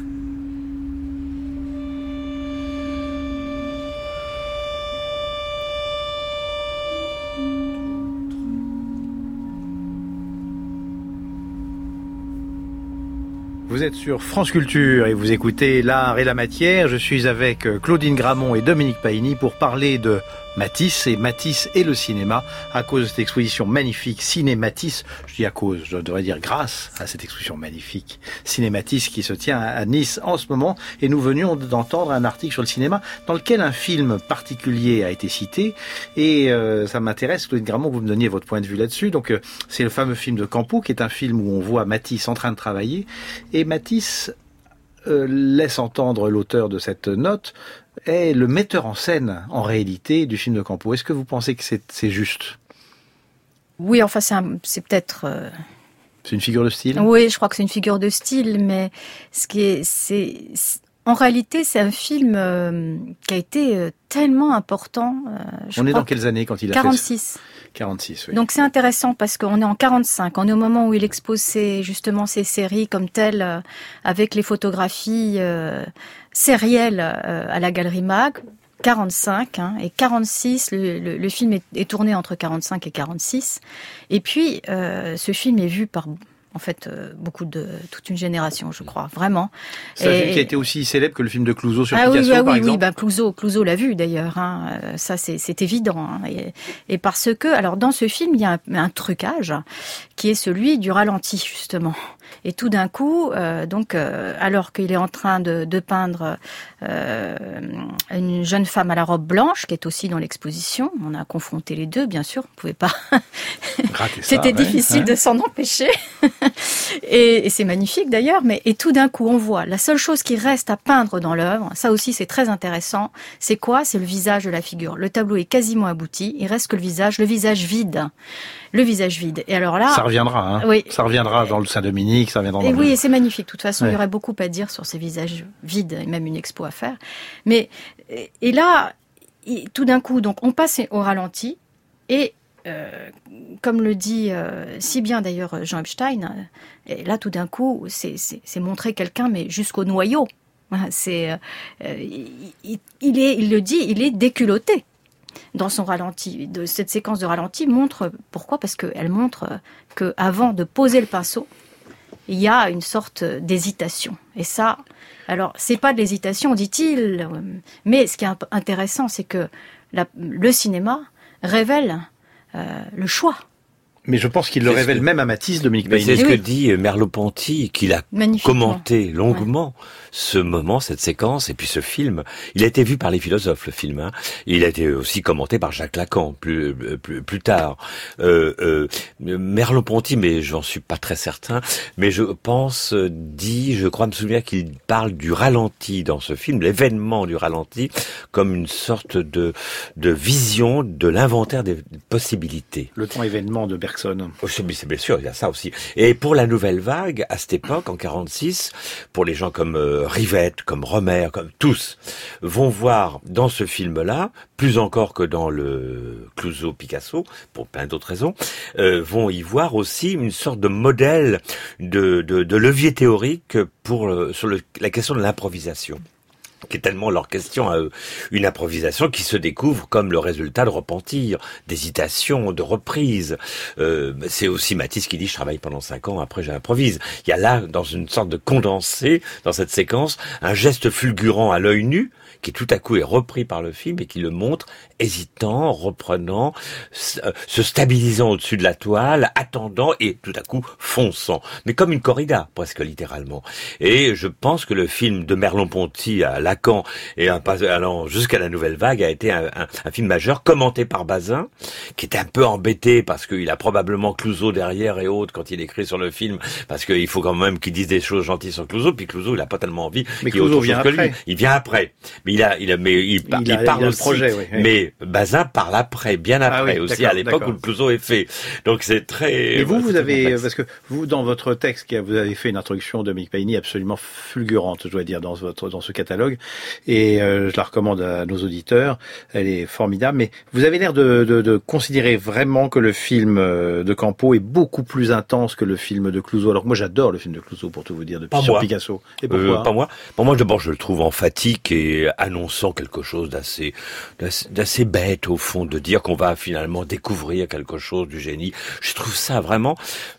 Vous êtes sur France Culture et vous écoutez L'Art et la Matière. Je suis avec Claudine Gramont et Dominique Paini pour parler de Matisse et le cinéma à cause de cette exposition magnifique Ciné Matisse. Je dis à cause, je devrais dire grâce à cette exposition magnifique Ciné Matisse qui se tient à Nice en ce moment. Et nous venions d'entendre un article sur le cinéma dans lequel un film particulier a été cité. Et ça m'intéresse, Claudine Gramont, que vous me donniez votre point de vue là-dessus. Donc c'est le fameux film de Campeau qui est un film où on voit Matisse en train de travailler. Et Matisse laisse entendre l'auteur de cette note est le metteur en scène, en réalité, du film de Campeau. Est-ce que vous pensez que c'est juste ? Oui, enfin, c'est peut-être... C'est une figure de style ? Oui, je crois que c'est une figure de style, mais en réalité, c'est un film qui a été tellement important. On est dans quelles années quand il a 46. fait 46, oui. Donc c'est intéressant parce qu'on est en 45. On est au moment où il expose justement ces séries comme telles, avec les photographies sérielles à la Galerie Mag. 45 et 46, le film est tourné entre 45 et 46. Et puis, ce film est vu par... En fait, toute une génération, je crois, vraiment. C'est un film qui a été aussi célèbre que le film de Clouzot sur Picasso, par exemple. Oui, Clouzot l'a vu d'ailleurs. Ça, c'est évident. Et parce que, alors, dans ce film, il y a un trucage qui est celui du ralenti, justement. Et tout d'un coup, alors qu'il est en train de peindre une jeune femme à la robe blanche, qui est aussi dans l'exposition, on a confronté les deux, bien sûr, on pouvait pas. C'était difficile de s'en empêcher. Et c'est magnifique d'ailleurs, et tout d'un coup, on voit la seule chose qui reste à peindre dans l'œuvre. Ça aussi, c'est très intéressant. C'est quoi ? C'est le visage de la figure. Le tableau est quasiment abouti. Il reste que le visage vide. Le visage vide. Et alors là, ça reviendra. Oui. Ça reviendra dans le Saint-Dominique. Ça reviendra. Et oui, et c'est magnifique. De toute façon, il y aurait beaucoup à dire sur ces visages vides, et même une expo à faire. Mais et là, tout d'un coup, donc on passe au ralenti et comme le dit si bien d'ailleurs Jean Epstein, et là tout d'un coup, c'est montrer quelqu'un, mais jusqu'au noyau. Il est déculotté dans son ralenti. Cette séquence de ralenti montre pourquoi ? Parce qu'elle montre que avant de poser le pinceau, il y a une sorte d'hésitation. Et ça, alors c'est pas de l'hésitation, dit-il, mais ce qui est intéressant, c'est que le cinéma révèle le choix. Mais je pense qu'il le révèle même à Matisse, Dominique Paini. C'est ce que dit Merleau-Ponty, qu'il a commenté longuement, ce moment, cette séquence, et puis ce film. Il a été vu par les philosophes, le film. Il a été aussi commenté par Jacques Lacan, plus tard. Merleau-Ponty, mais j'en suis pas très certain, mais je crois me souvenir qu'il parle du ralenti dans ce film, l'événement du ralenti, comme une sorte de vision de l'inventaire des possibilités. Le temps événement de Bergson. C'est bien sûr, il y a ça aussi. Et pour la nouvelle vague, à cette époque, en 46, pour les gens comme Rivette, comme Romer, comme tous, vont voir dans ce film-là, plus encore que dans le Clouzot-Picasso, pour plein d'autres raisons, vont y voir aussi une sorte de modèle de levier théorique sur la question de l'improvisation. qui est tellement leur question à eux. Une improvisation qui se découvre comme le résultat de repentir, d'hésitation, de reprise. C'est aussi Matisse qui dit « je travaille pendant 5 ans, après j'improvise ». Il y a là, dans une sorte de condensé, dans cette séquence, un geste fulgurant à l'œil nu, qui tout à coup est repris par le film et qui le montre hésitant, reprenant, se stabilisant au-dessus de la toile, attendant et tout à coup fonçant. Mais comme une corrida, presque littéralement. Et je pense que le film de Merleau-Ponty à Lacan et allant jusqu'à la Nouvelle Vague a été un film majeur, commenté par Bazin, qui est un peu embêté parce qu'il a probablement Clouzot derrière et autres quand il écrit sur le film, parce qu'il faut quand même qu'il dise des choses gentilles sur Clouzot, puis Clouzot il a pas tellement envie qu'il y ait autre chose que lui. Il vient après. Mais il parle aussi. Projet, oui. Mais Bazin parle après, bien après aussi, à l'époque où le Clouzot est fait. Donc c'est très... Et vous avez, parce que vous, dans votre texte, vous avez fait une introduction de Dominique Paini absolument fulgurante, je dois dire, dans ce catalogue. Et je la recommande à nos auditeurs. Elle est formidable. Mais vous avez l'air de considérer vraiment que le film de Campeau est beaucoup plus intense que le film de Clouzot. Alors que moi, j'adore le film de Clouzot, pour tout vous dire, sur Picasso. Et pourquoi pas moi. Pour moi, d'abord, je le trouve emphatique et annonçant quelque chose d'assez bête, au fond, de dire qu'on va finalement découvrir quelque chose du génie. Je trouve ça vraiment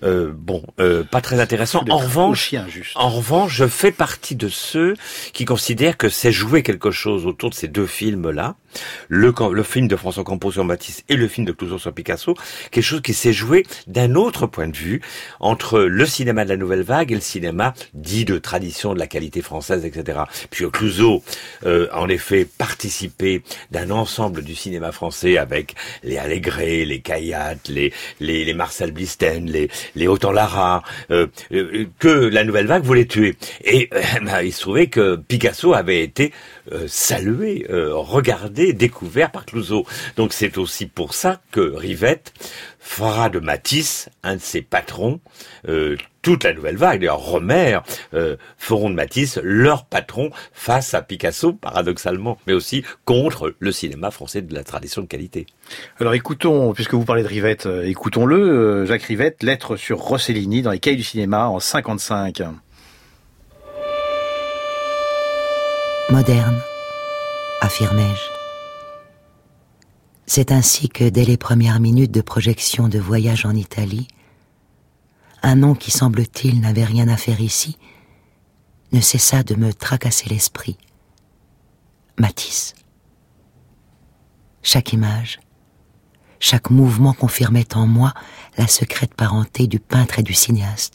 pas très intéressant. En revanche, je fais partie de ceux qui considèrent que c'est jouer quelque chose autour de ces deux films-là, le film de François Campeau sur Matisse et le film de Clouzot sur Picasso, quelque chose qui s'est joué d'un autre point de vue entre le cinéma de la Nouvelle Vague et le cinéma dit de tradition, de la qualité française, etc. Puis Clouzot, en effet, participé d'un ensemble du cinéma français avec les Allégret, les Caillat, les Marcel Blisten, les Autant Lara, que la Nouvelle Vague voulait tuer. Et il se trouvait que Picasso avait été salué, regardé, découvert par Clouzot. Donc c'est aussi pour ça que Rivette fera de Matisse un de ses patrons. Toute la Nouvelle Vague, d'ailleurs Romer, feront de Matisse leur patron face à Picasso, paradoxalement, mais aussi contre le cinéma français de la tradition de qualité. Alors écoutons, puisque vous parlez de Rivette, écoutons-le, Jacques Rivette, Lettre sur Rossellini dans les Cahiers du cinéma en 1955. Moderne, affirmai-je. C'est ainsi que, dès les premières minutes de projection de Voyage en Italie, un nom qui, semble-t-il, n'avait rien à faire ici, ne cessa de me tracasser l'esprit. Matisse. Chaque image, chaque mouvement confirmait en moi la secrète parenté du peintre et du cinéaste.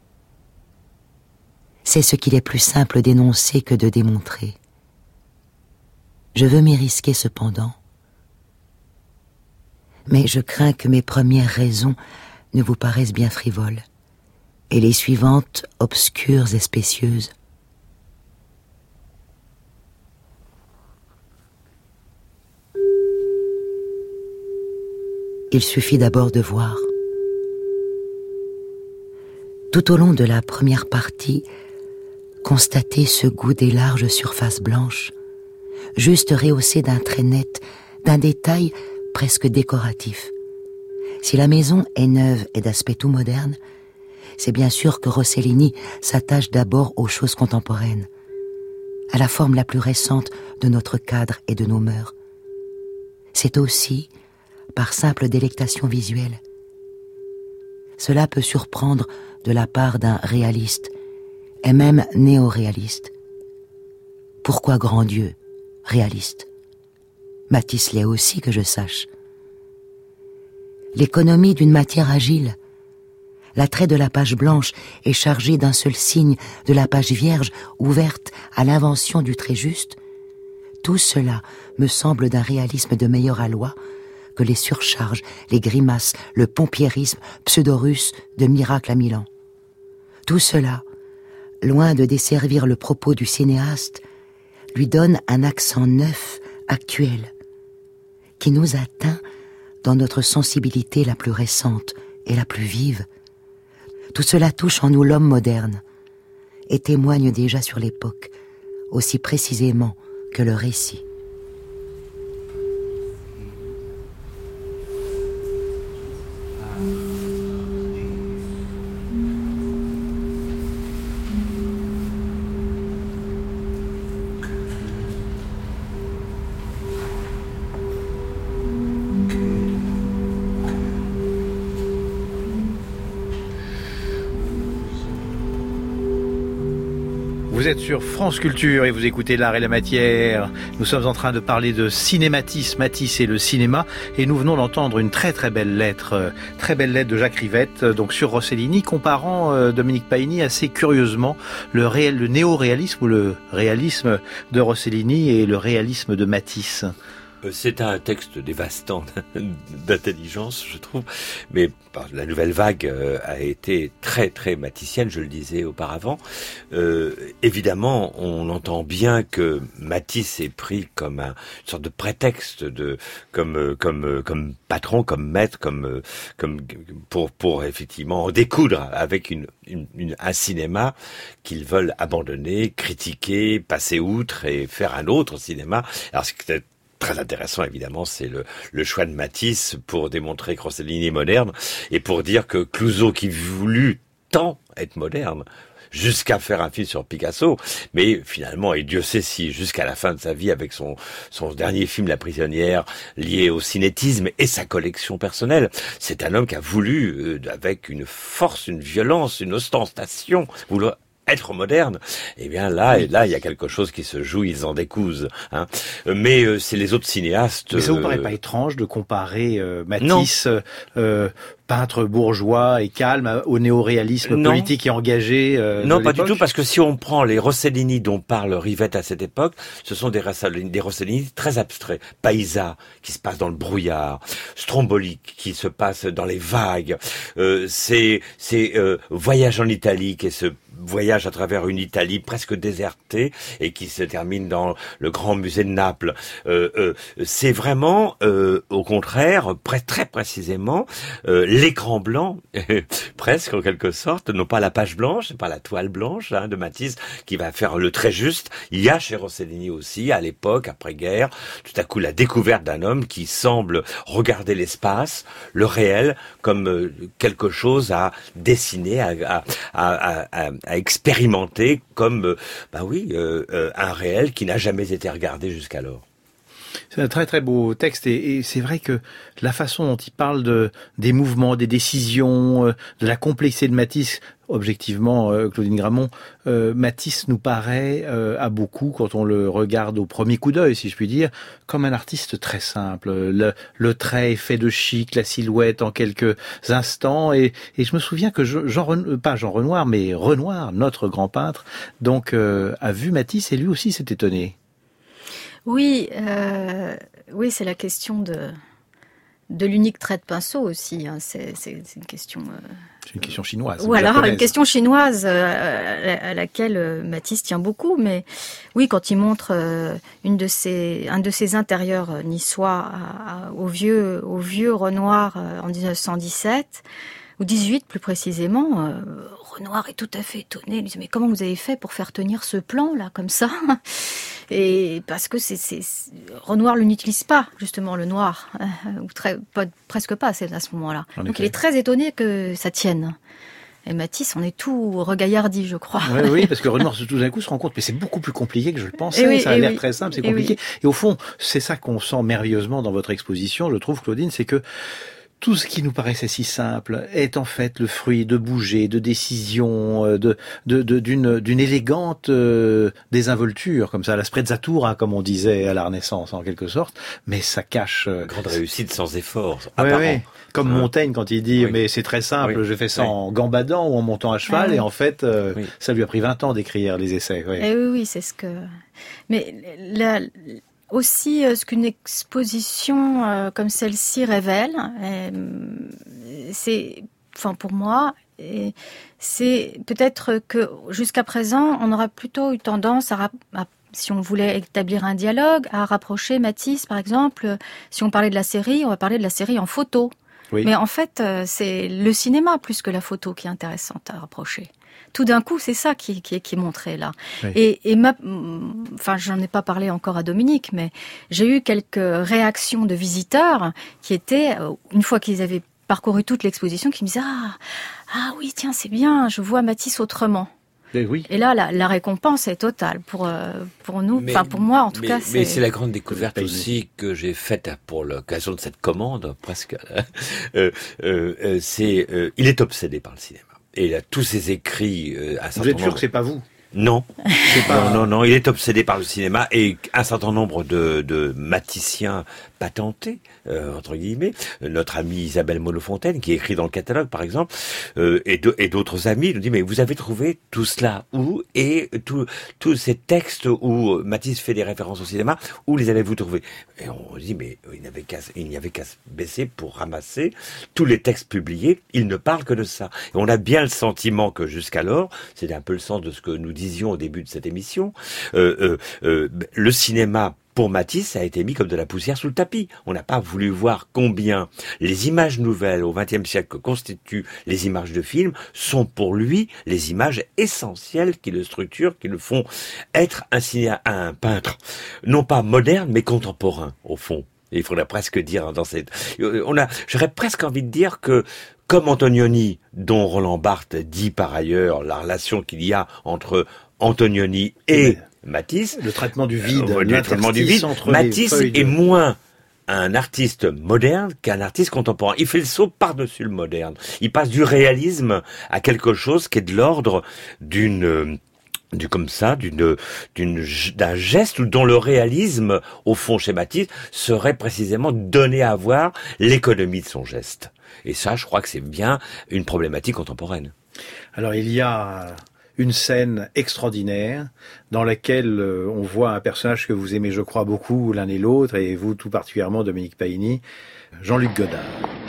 C'est ce qu'il est plus simple d'énoncer que de démontrer. Je veux m'y risquer cependant, mais je crains que mes premières raisons ne vous paraissent bien frivoles, et les suivantes obscures et spécieuses. Il suffit d'abord de voir. Tout au long de la première partie, constatez ce goût des larges surfaces blanches, juste rehaussé d'un trait net, d'un détail presque décoratif. Si la maison est neuve et d'aspect tout moderne, c'est bien sûr que Rossellini s'attache d'abord aux choses contemporaines, à la forme la plus récente de notre cadre et de nos mœurs. C'est aussi par simple délectation visuelle. Cela peut surprendre de la part d'un réaliste, et même néo-réaliste. Pourquoi grand Dieu, réaliste? Matisse l'est aussi, que je sache. L'économie d'une matière agile, l'attrait de la page blanche est chargé d'un seul signe de la page vierge ouverte à l'invention du trait juste, tout cela me semble d'un réalisme de meilleur aloi que les surcharges, les grimaces, le pompierisme pseudo-russe de Miracle à Milan. Tout cela, loin de desservir le propos du cinéaste, lui donne un accent neuf, actuel, qui nous atteint dans notre sensibilité la plus récente et la plus vive. Tout cela touche en nous l'homme moderne et témoigne déjà sur l'époque, aussi précisément que le récit. Vous êtes sur France Culture et vous écoutez L'Art et la Matière. Nous sommes en train de parler de cinématisme, Matisse et le cinéma, et nous venons d'entendre une très belle lettre de Jacques Rivette, donc sur Rossellini, comparant Dominique Paini assez curieusement le néo-réalisme ou le réalisme de Rossellini et le réalisme de Matisse. C'est un texte dévastant d'intelligence, je trouve, mais la nouvelle vague a été très maticienne, je le disais auparavant. Évidemment, on entend bien que Matisse est pris comme une sorte de prétexte, comme patron, comme maître, comme pour effectivement en découdre avec un cinéma qu'ils veulent abandonner, critiquer, passer outre et faire un autre cinéma. Alors c'est très intéressant, évidemment, c'est le choix de Matisse pour démontrer que Rossellini est moderne et pour dire que Clouzot, qui voulut tant être moderne, jusqu'à faire un film sur Picasso, mais finalement, et Dieu sait si, jusqu'à la fin de sa vie, avec son dernier film, La Prisonnière, lié au cinétisme et sa collection personnelle, c'est un homme qui a voulu, avec une force, une violence, une ostentation, vouloir être moderne, eh bien là, il y a quelque chose qui se joue, ils en décousent. Hein. Mais c'est les autres cinéastes... Mais ça vous paraît pas étrange de comparer Matisse, peintre bourgeois et calme, au néo-réalisme politique et engagé Non, pas du tout, parce que si on prend les Rossellini dont parle Rivette à cette époque, ce sont des Rossellini très abstraits. Paisa, qui se passe dans le brouillard, Stromboli, qui se passe dans les vagues, c'est Voyage en Italie, qui est ce voyage à travers une Italie presque désertée et qui se termine dans le grand musée de Naples. C'est vraiment, au contraire, très précisément, l'écran blanc, presque en quelque sorte, non pas la page blanche, pas la toile blanche de Matisse qui va faire le trait juste. Il y a chez Rossellini aussi, à l'époque, après-guerre, tout à coup la découverte d'un homme qui semble regarder l'espace, le réel, comme quelque chose à dessiner, à expérimenter comme, un réel qui n'a jamais été regardé jusqu'alors. C'est un très beau texte et c'est vrai que la façon dont il parle des mouvements, des décisions, de la complexité de Matisse, objectivement, Claudine Gramont, Matisse nous paraît à beaucoup, quand on le regarde au premier coup d'œil, si je puis dire, comme un artiste très simple. Le trait est fait de chic, la silhouette en quelques instants, et je me souviens que pas Jean Renoir, mais Renoir, notre grand peintre, donc a vu Matisse et lui aussi s'est étonné. Oui, c'est la question de l'unique trait de pinceau aussi. Hein. C'est une question. C'est une question chinoise. Voilà, une question chinoise à laquelle Matisse tient beaucoup. Mais oui, quand il montre un de ses intérieurs niçois au vieux Renoir en 1917. Ou 18 plus précisément, Renoir est tout à fait étonné. Il dit, mais comment vous avez fait pour faire tenir ce plan là comme ça? Et parce que Renoir ne l'utilise pas justement le noir, ou presque pas c'est à ce moment-là. Donc il est très étonné que ça tienne. Et Matisse, on est tout regaillardi, je crois. Oui, parce que Renoir tout d'un coup se rend compte, mais c'est beaucoup plus compliqué que je le pensais. Ça a l'air très simple, c'est compliqué. Et au fond, c'est ça qu'on sent merveilleusement dans votre exposition, je trouve, Claudine, c'est que tout ce qui nous paraissait si simple est en fait le fruit de bouger, de décision, d'une élégante désinvolture, comme ça, la sprezzatura, comme on disait à la Renaissance en quelque sorte, mais ça cache... grande réussite sans effort, apparent. Oui. Comme Montaigne quand il dit mais c'est très simple, j'ai fait ça en gambadant ou en montant à cheval, et en fait ça lui a pris 20 ans d'écrire les essais. Oui. Et oui, c'est ce que... Mais aussi, ce qu'une exposition comme celle-ci révèle, pour moi, c'est peut-être que jusqu'à présent, on aurait plutôt eu tendance si on voulait établir un dialogue, à rapprocher Matisse, par exemple. Si on parlait de la série, on va parler de la série en photo. Oui. Mais en fait, c'est le cinéma plus que la photo qui est intéressante à rapprocher. Tout d'un coup, c'est ça qui est montré là. Oui. J'en ai pas parlé encore à Dominique, mais j'ai eu quelques réactions de visiteurs qui étaient, une fois qu'ils avaient parcouru toute l'exposition, qui me disaient ah oui, tiens, c'est bien, je vois Matisse autrement. Oui. Et là, la récompense est totale pour nous, pour moi en tout cas. Mais c'est la grande découverte aussi que j'ai faite pour l'occasion de cette commande, presque. Il est obsédé par le cinéma. Et il a tous ses écrits. Vous êtes sûr que c'est pas vous? Non. Non, il est obsédé par le cinéma et un certain nombre de maticiens patentés, entre guillemets, notre amie Isabelle Monofontaine, qui écrit dans le catalogue, par exemple, et d'autres amis, nous dit, mais vous avez trouvé tout cela où? Et tous ces textes où Matisse fait des références au cinéma, où les avez-vous trouvés? Et on dit, mais il n'y avait qu'à se baisser pour ramasser tous les textes publiés, il ne parle que de ça. Et on a bien le sentiment que jusqu'alors, c'était un peu le sens de ce que nous disions au début de cette émission, le cinéma pour Matisse a été mis comme de la poussière sous le tapis. On n'a pas voulu voir combien les images nouvelles au XXe siècle que constituent les images de film sont pour lui les images essentielles qui le structurent, qui le font être un peintre, non pas moderne mais contemporain au fond. Et il faudrait presque dire dans cette, j'aurais presque envie de dire que comme Antonioni, dont Roland Barthes dit par ailleurs la relation qu'il y a entre Antonioni et Matisse, le traitement du vide, Matisse est moins un artiste moderne qu'un artiste contemporain. Il fait le saut par-dessus le moderne. Il passe du réalisme à quelque chose qui est de l'ordre d'un geste dont le réalisme, au fond, chez Matisse, serait précisément donné à voir l'économie de son geste. Et ça, je crois que c'est bien une problématique contemporaine. Alors, il y a une scène extraordinaire dans laquelle on voit un personnage que vous aimez, je crois, beaucoup l'un et l'autre, et vous tout particulièrement, Dominique Paini, Jean-Luc Godard.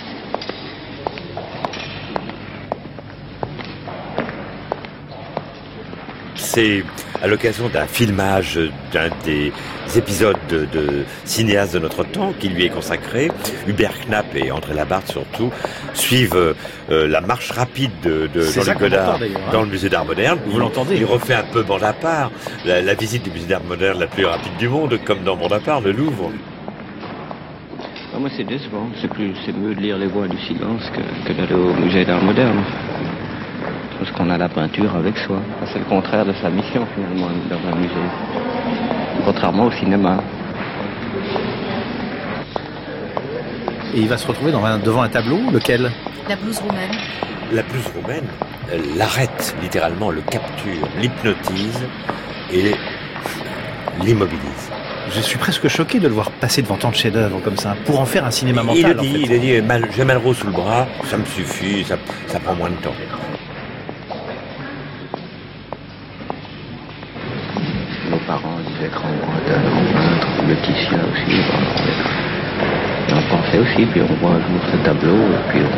C'est à l'occasion d'un filmage d'un des épisodes de cinéastes de notre temps qui lui est consacré. Hubert Knapp et André Labarthe surtout suivent la marche rapide de Jean-Luc Godard dans le musée d'art moderne. Vous l'entendez. Il refait un peu Bande à part, la visite du musée d'art moderne la plus rapide du monde, comme dans Bande à part, le Louvre. Moi c'est décevant, c'est mieux de lire Les Voix du silence que d'aller au musée d'art moderne. Parce qu'on a la peinture avec soi. C'est le contraire de sa mission finalement dans un musée. Contrairement au cinéma. Et il va se retrouver devant un tableau, lequel? La blouse roumaine. La blouse roumaine l'arrête littéralement, le capture, l'hypnotise et l'immobilise. Je suis presque choqué de le voir passer devant tant de chefs-d'œuvre comme ça, pour en faire un cinéma mental. Il a dit, j'ai Malraux sous le bras, ça me suffit, ça prend moins de temps. Nos parents disaient grand peintre, le Titien aussi. Et on pensait aussi, puis on voit un jour ce tableau, et puis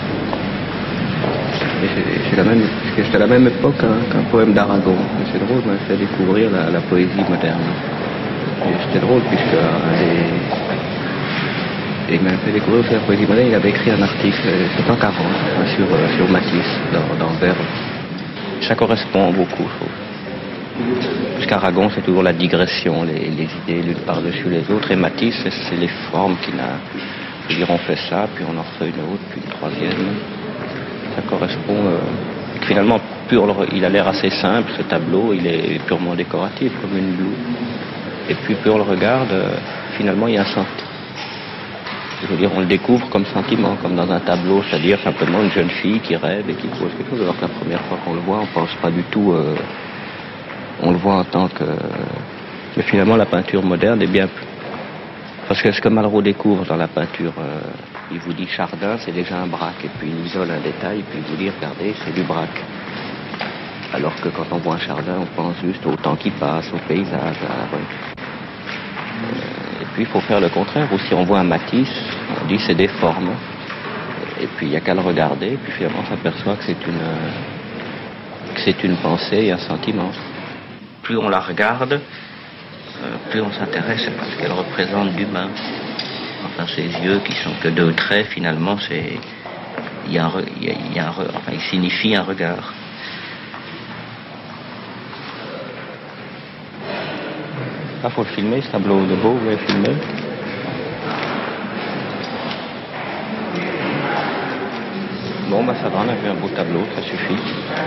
c'était la même époque qu'un poème d'Aragon. C'est drôle, m'a fait découvrir la poésie moderne. Et c'était drôle, puisque il m'a fait découvrir aussi la poésie moderne. Il avait écrit un article, c'est pas 40, sur Matisse, dans Verbe. Ça correspond beaucoup, je trouve. Puisqu'Aragon, c'est toujours la digression, les idées l'une par-dessus les autres, et Matisse, c'est les formes qui n'a... Je veux dire, on fait ça, puis on en refait une autre, puis une troisième. Ça correspond... Finalement, il a l'air assez simple, ce tableau, il est purement décoratif, comme une blouse. Et puis, plus on le regarde, finalement, il y a un sentiment. Je veux dire, on le découvre comme sentiment, comme dans un tableau, c'est-à-dire simplement une jeune fille qui rêve et qui pose quelque chose, alors que la première fois qu'on le voit, on pense pas du tout... on le voit en tant que... Mais finalement, la peinture moderne est bien plus... Parce que ce que Malraux découvre dans la peinture, il vous dit Chardin, c'est déjà un braque, et puis il isole un détail, et puis il vous dit, regardez, c'est du braque. Alors que quand on voit un Chardin, on pense juste au temps qui passe, au paysage. Et puis il faut faire le contraire. Ou si on voit un Matisse, on dit c'est des formes. Et puis il n'y a qu'à le regarder, et puis finalement on s'aperçoit que c'est une pensée et un sentiment. Plus on la regarde, plus on s'intéresse à ce qu'elle représente d'humain. Enfin, ces yeux qui sont que deux traits, finalement, il signifie un regard. Ah, faut le filmer, ce tableau de beau, vous l'avez filmé? Bon, ça va, on a vu un beau tableau, ça suffit.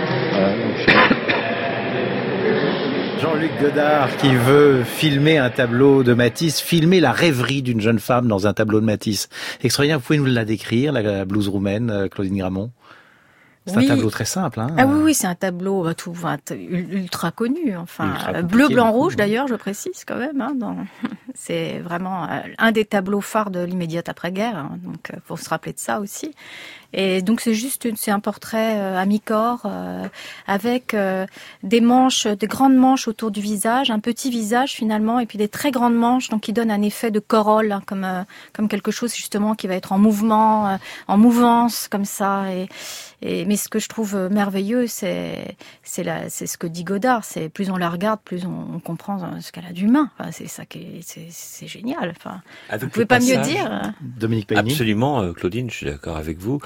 Jean-Luc Godard qui veut filmer un tableau de Matisse, filmer la rêverie d'une jeune femme dans un tableau de Matisse. Extraordinaire, vous pouvez nous la décrire, la blouse roumaine, Claudine Gramont? C'est un tableau très simple. Hein. Ah oui, c'est un tableau ultra connu. Enfin, bleu, blanc, rouge d'ailleurs, je précise quand même. Hein, c'est vraiment un des tableaux phares de l'immédiate après-guerre. Hein, donc, faut se rappeler de ça aussi. Et donc c'est un portrait à mi-corps avec des grandes manches autour du visage, un petit visage finalement, et puis des très grandes manches, donc qui donnent un effet de corolle, hein, comme quelque chose justement qui va être en mouvement, en mouvance comme ça. Mais ce que je trouve merveilleux, c'est ce que dit Godard. C'est plus on la regarde, plus on comprend ce qu'elle a d'humain. Enfin, c'est ça c'est génial. Enfin, vous pouvez pas mieux dire. Dominique Paigny. Absolument, Claudine, je suis d'accord avec vous.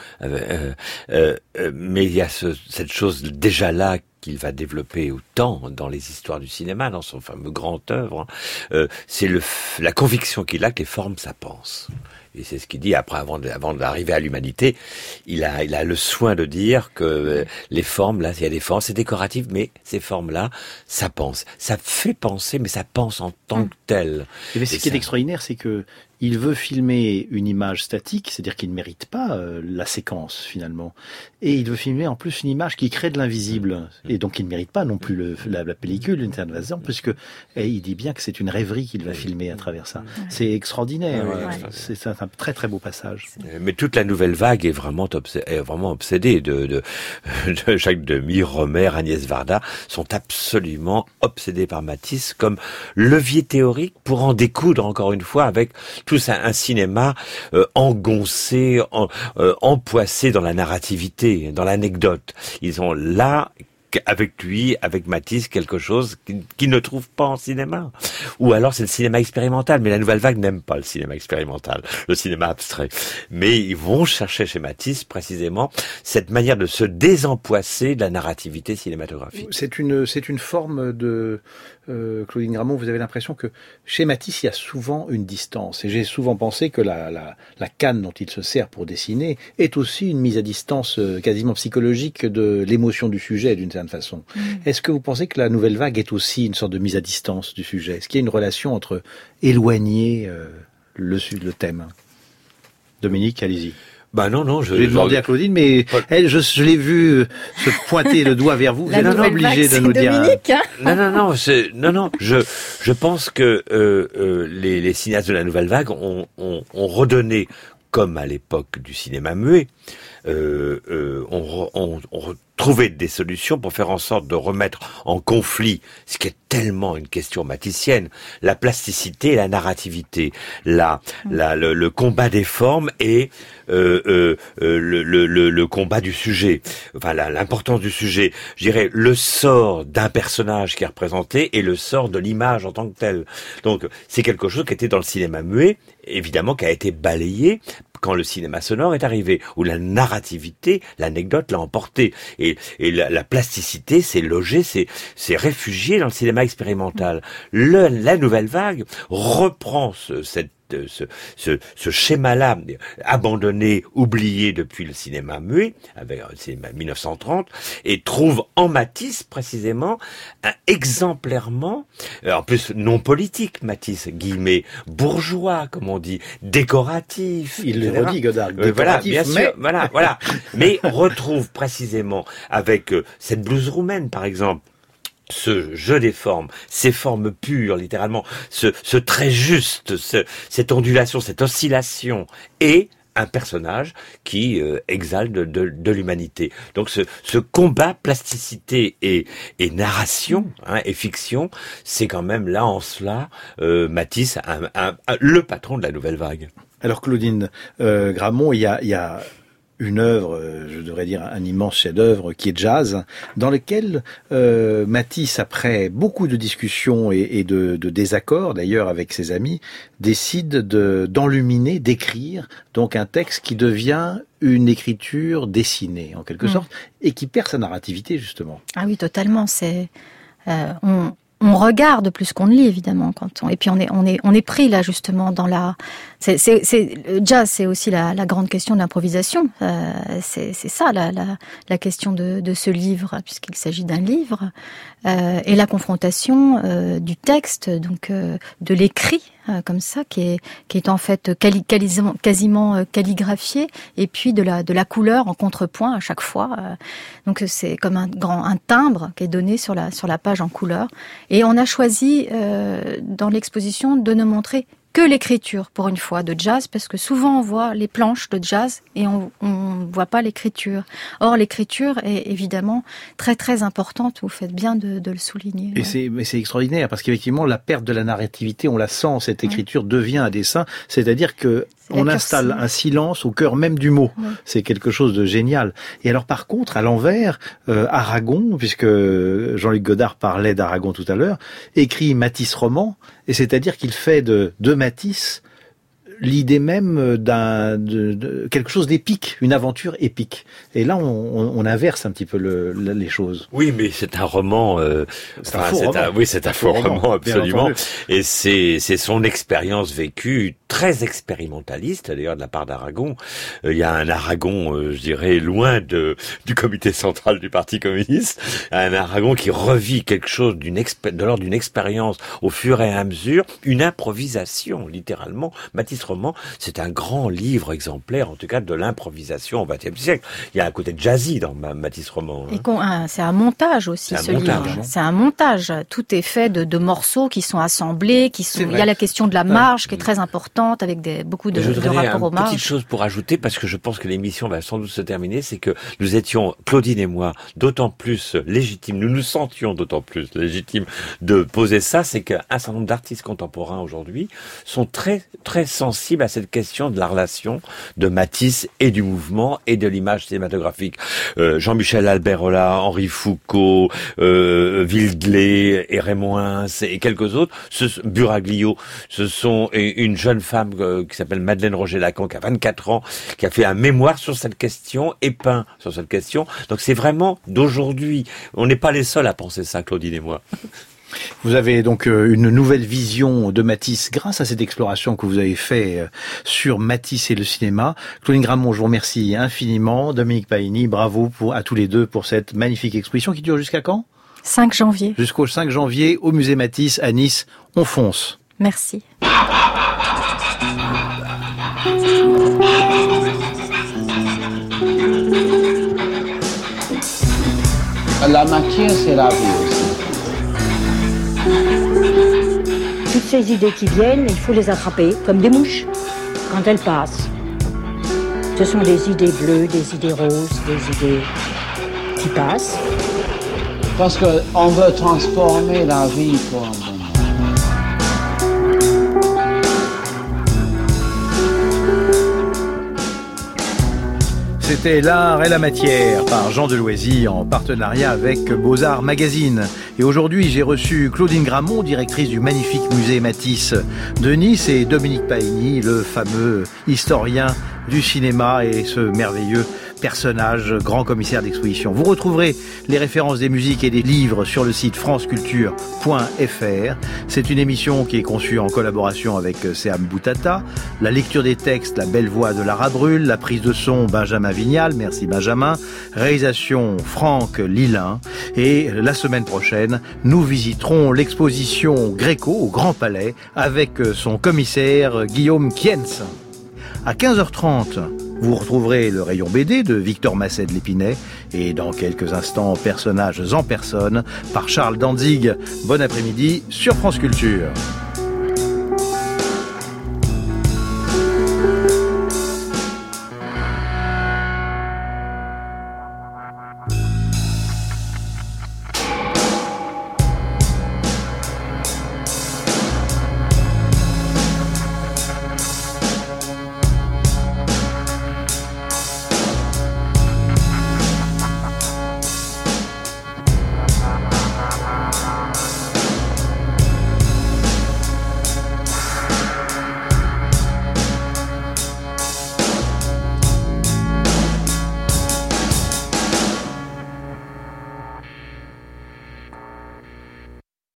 Mais il y a cette chose déjà là qu'il va développer autant dans les histoires du cinéma, dans son fameux grand œuvre. C'est la conviction qu'il a que les formes, ça pense. Et c'est ce qu'il dit après, avant d'arriver à l'humanité, il a le soin de dire que les formes là, il y a des formes, c'est décoratif, mais ces formes-là, ça pense, ça fait penser, mais ça pense en tant que tel. Et ce qui est extraordinaire, c'est que il veut filmer une image statique, c'est-à-dire qu'il ne mérite pas la séquence finalement, et il veut filmer en plus une image qui crée de l'invisible, et donc il ne mérite pas non plus la pellicule d'une certaine façon, puisque il dit bien que c'est une rêverie qu'il va filmer à travers ça. C'est extraordinaire, c'est un très très beau passage. Mais toute la nouvelle vague est vraiment obsédée de Jacques Demy, Rohmer, Agnès Varda sont absolument obsédés par Matisse comme levier théorique pour en découdre encore une fois avec tout un cinéma engoncé, empoissé dans la narrativité, dans l'anecdote. Ils ont là, avec lui, avec Matisse, quelque chose qu'ils ne trouvent pas en cinéma. Ou alors c'est le cinéma expérimental, mais la nouvelle vague n'aime pas le cinéma expérimental, le cinéma abstrait. Mais ils vont chercher chez Matisse précisément cette manière de se désempoisser de la narrativité cinématographique. C'est une forme de... Claudine Gramont, vous avez l'impression que chez Matisse, il y a souvent une distance. Et j'ai souvent pensé que la canne dont il se sert pour dessiner est aussi une mise à distance quasiment psychologique de l'émotion du sujet, d'une certaine façon. Est-ce que vous pensez que la nouvelle vague est aussi une sorte de mise à distance du sujet? Est-ce qu'il y a une relation entre éloigner le thème? Dominique, allez-y. Non, je vais demander à Claudine, mais elle, je l'ai vu se pointer le doigt vers vous. Vous êtes obligé de nous dire. Dominique, hein. Non. Je pense que les cinéastes de la nouvelle vague ont redonné, comme à l'époque du cinéma muet, on trouvé des solutions pour faire en sorte de remettre en conflit ce qui est tellement une question maticienne, la plasticité et la narrativité, le combat des formes et le combat du sujet, enfin l'importance du sujet, je dirais le sort d'un personnage qui est représenté et le sort de l'image en tant que telle. Donc c'est quelque chose qui était dans le cinéma muet, évidemment qui a été balayé quand le cinéma sonore est arrivé, où la narrativité, l'anecdote l'a emporté. Et la plasticité s'est logée, s'est réfugiée dans le cinéma expérimental. La nouvelle vague reprend ce schéma-là, abandonné, oublié depuis le cinéma muet, avec le cinéma 1930, et trouve en Matisse, précisément, exemplairement, en plus non politique, Matisse, guillemets, bourgeois, comme on dit, décoratif. Il le redit, Godard, décoratif, voilà, bien sûr, voilà. Mais retrouve précisément, avec cette blouse roumaine, par exemple, ce jeu des formes, ces formes pures, littéralement, ce trait juste, cette ondulation, cette oscillation, et un personnage qui exalte de l'humanité. Donc ce combat plasticité et narration, et fiction, c'est quand même là en cela Matisse, le patron de la nouvelle vague. Alors Claudine Gramont, il y a une œuvre, je devrais dire un immense chef-d'œuvre qui est Jazz, dans lequel Matisse, après beaucoup de discussions et de désaccords d'ailleurs avec ses amis, décide d'enluminer, d'écrire donc un texte qui devient une écriture dessinée en quelque sorte et qui perd sa narrativité justement. Ah oui, totalement. C'est on regarde plus qu'on ne lit évidemment et puis on est pris là justement dans Jazz, c'est aussi la grande question de l'improvisation. C'est ça la question de ce livre, puisqu'il s'agit d'un livre, et la confrontation du texte, donc de l'écrit comme ça, qui est en fait quasiment calligraphié, et puis de la couleur en contrepoint à chaque fois. Donc c'est comme un timbre qui est donné sur la page en couleur. Et on a choisi dans l'exposition de ne montrer que l'écriture, pour une fois, de jazz, parce que souvent on voit les planches de jazz et on voit pas l'écriture. Or, l'écriture est évidemment très très importante, vous faites bien de le souligner. Et c'est extraordinaire, parce qu'effectivement, la perte de la narrativité, on la sent, cette écriture devient un dessin, c'est-à-dire que on installe un silence au cœur même du mot. Oui. C'est quelque chose de génial. Et alors, par contre, à l'envers, Aragon, puisque Jean-Luc Godard parlait d'Aragon tout à l'heure, écrit Matisse roman, et c'est-à-dire qu'il fait de Matisse l'idée même de quelque chose d'épique, une aventure épique. Et là, on inverse un petit peu les choses. Oui, mais c'est un roman. C'est un faux roman, absolument. Et c'est son expérience vécue, très expérimentaliste, d'ailleurs, de la part d'Aragon. Il y a un Aragon, je dirais, loin du comité central du Parti communiste, un Aragon qui revit quelque chose de l'ordre d'une expérience au fur et à mesure, une improvisation, littéralement. Matisse roman, c'est un grand livre exemplaire, en tout cas, de l'improvisation au XXe siècle. Il y a un côté jazzy dans Matisse roman. Hein. Et c'est un montage aussi, ce livre. C'est un montage. Tout est fait de morceaux qui sont assemblés, il y a la question de la marge qui est très importante, avec beaucoup de rapports aux marges. Une petite chose pour ajouter, parce que je pense que l'émission va sans doute se terminer, c'est que nous étions, Claudine et moi, d'autant plus légitimes, nous nous sentions d'autant plus légitimes de poser ça, c'est qu'un certain nombre d'artistes contemporains aujourd'hui sont très, très sensibles à cette question de la relation de Matisse et du mouvement et de l'image cinématographique. Jean-Michel Alberola, Henri Foucault, Villeglé et Raymond Hins et quelques autres, Buraglio, ce sont une jeune femme qui s'appelle Madeleine Roger-Lacan, qui a 24 ans, qui a fait un mémoire sur cette question et peint sur cette question. Donc c'est vraiment d'aujourd'hui. On n'est pas les seuls à penser ça, Claudine et moi. Vous avez donc une nouvelle vision de Matisse grâce à cette exploration que vous avez fait sur Matisse et le cinéma. Claudine Gramont, je vous remercie infiniment. Dominique Paini, bravo à tous les deux pour cette magnifique exposition qui dure jusqu'à quand ? 5 janvier. Jusqu'au 5 janvier au musée Matisse à Nice. On fonce. Merci. La matière, c'est la vie aussi. Toutes ces idées qui viennent, il faut les attraper comme des mouches quand elles passent. Ce sont des idées bleues, des idées roses, des idées qui passent. Parce qu'on veut transformer la vie pour un bon moment. C'était L'Art et la Matière par Jean Deloisy en partenariat avec Beaux-Arts Magazine. Et aujourd'hui, j'ai reçu Claudine Gramont, directrice du magnifique musée Matisse de Nice, et Dominique Paini, le fameux historien du cinéma et ce merveilleux personnage, grand commissaire d'exposition. Vous retrouverez les références des musiques et des livres sur le site franceculture.fr. C'est une émission qui est conçue en collaboration avec Séam Boutata. La lecture des textes, la belle voix de Lara Brûle, la prise de son, Benjamin Vignal, merci Benjamin. Réalisation, Franck Lilin. Et la semaine prochaine, nous visiterons l'exposition Gréco au Grand Palais avec son commissaire Guillaume Kientz. À 15h30, vous retrouverez le rayon BD de Victor Masset de l'Épinay et dans quelques instants, Personnages en personne par Charles Danzig. Bon après-midi sur France Culture.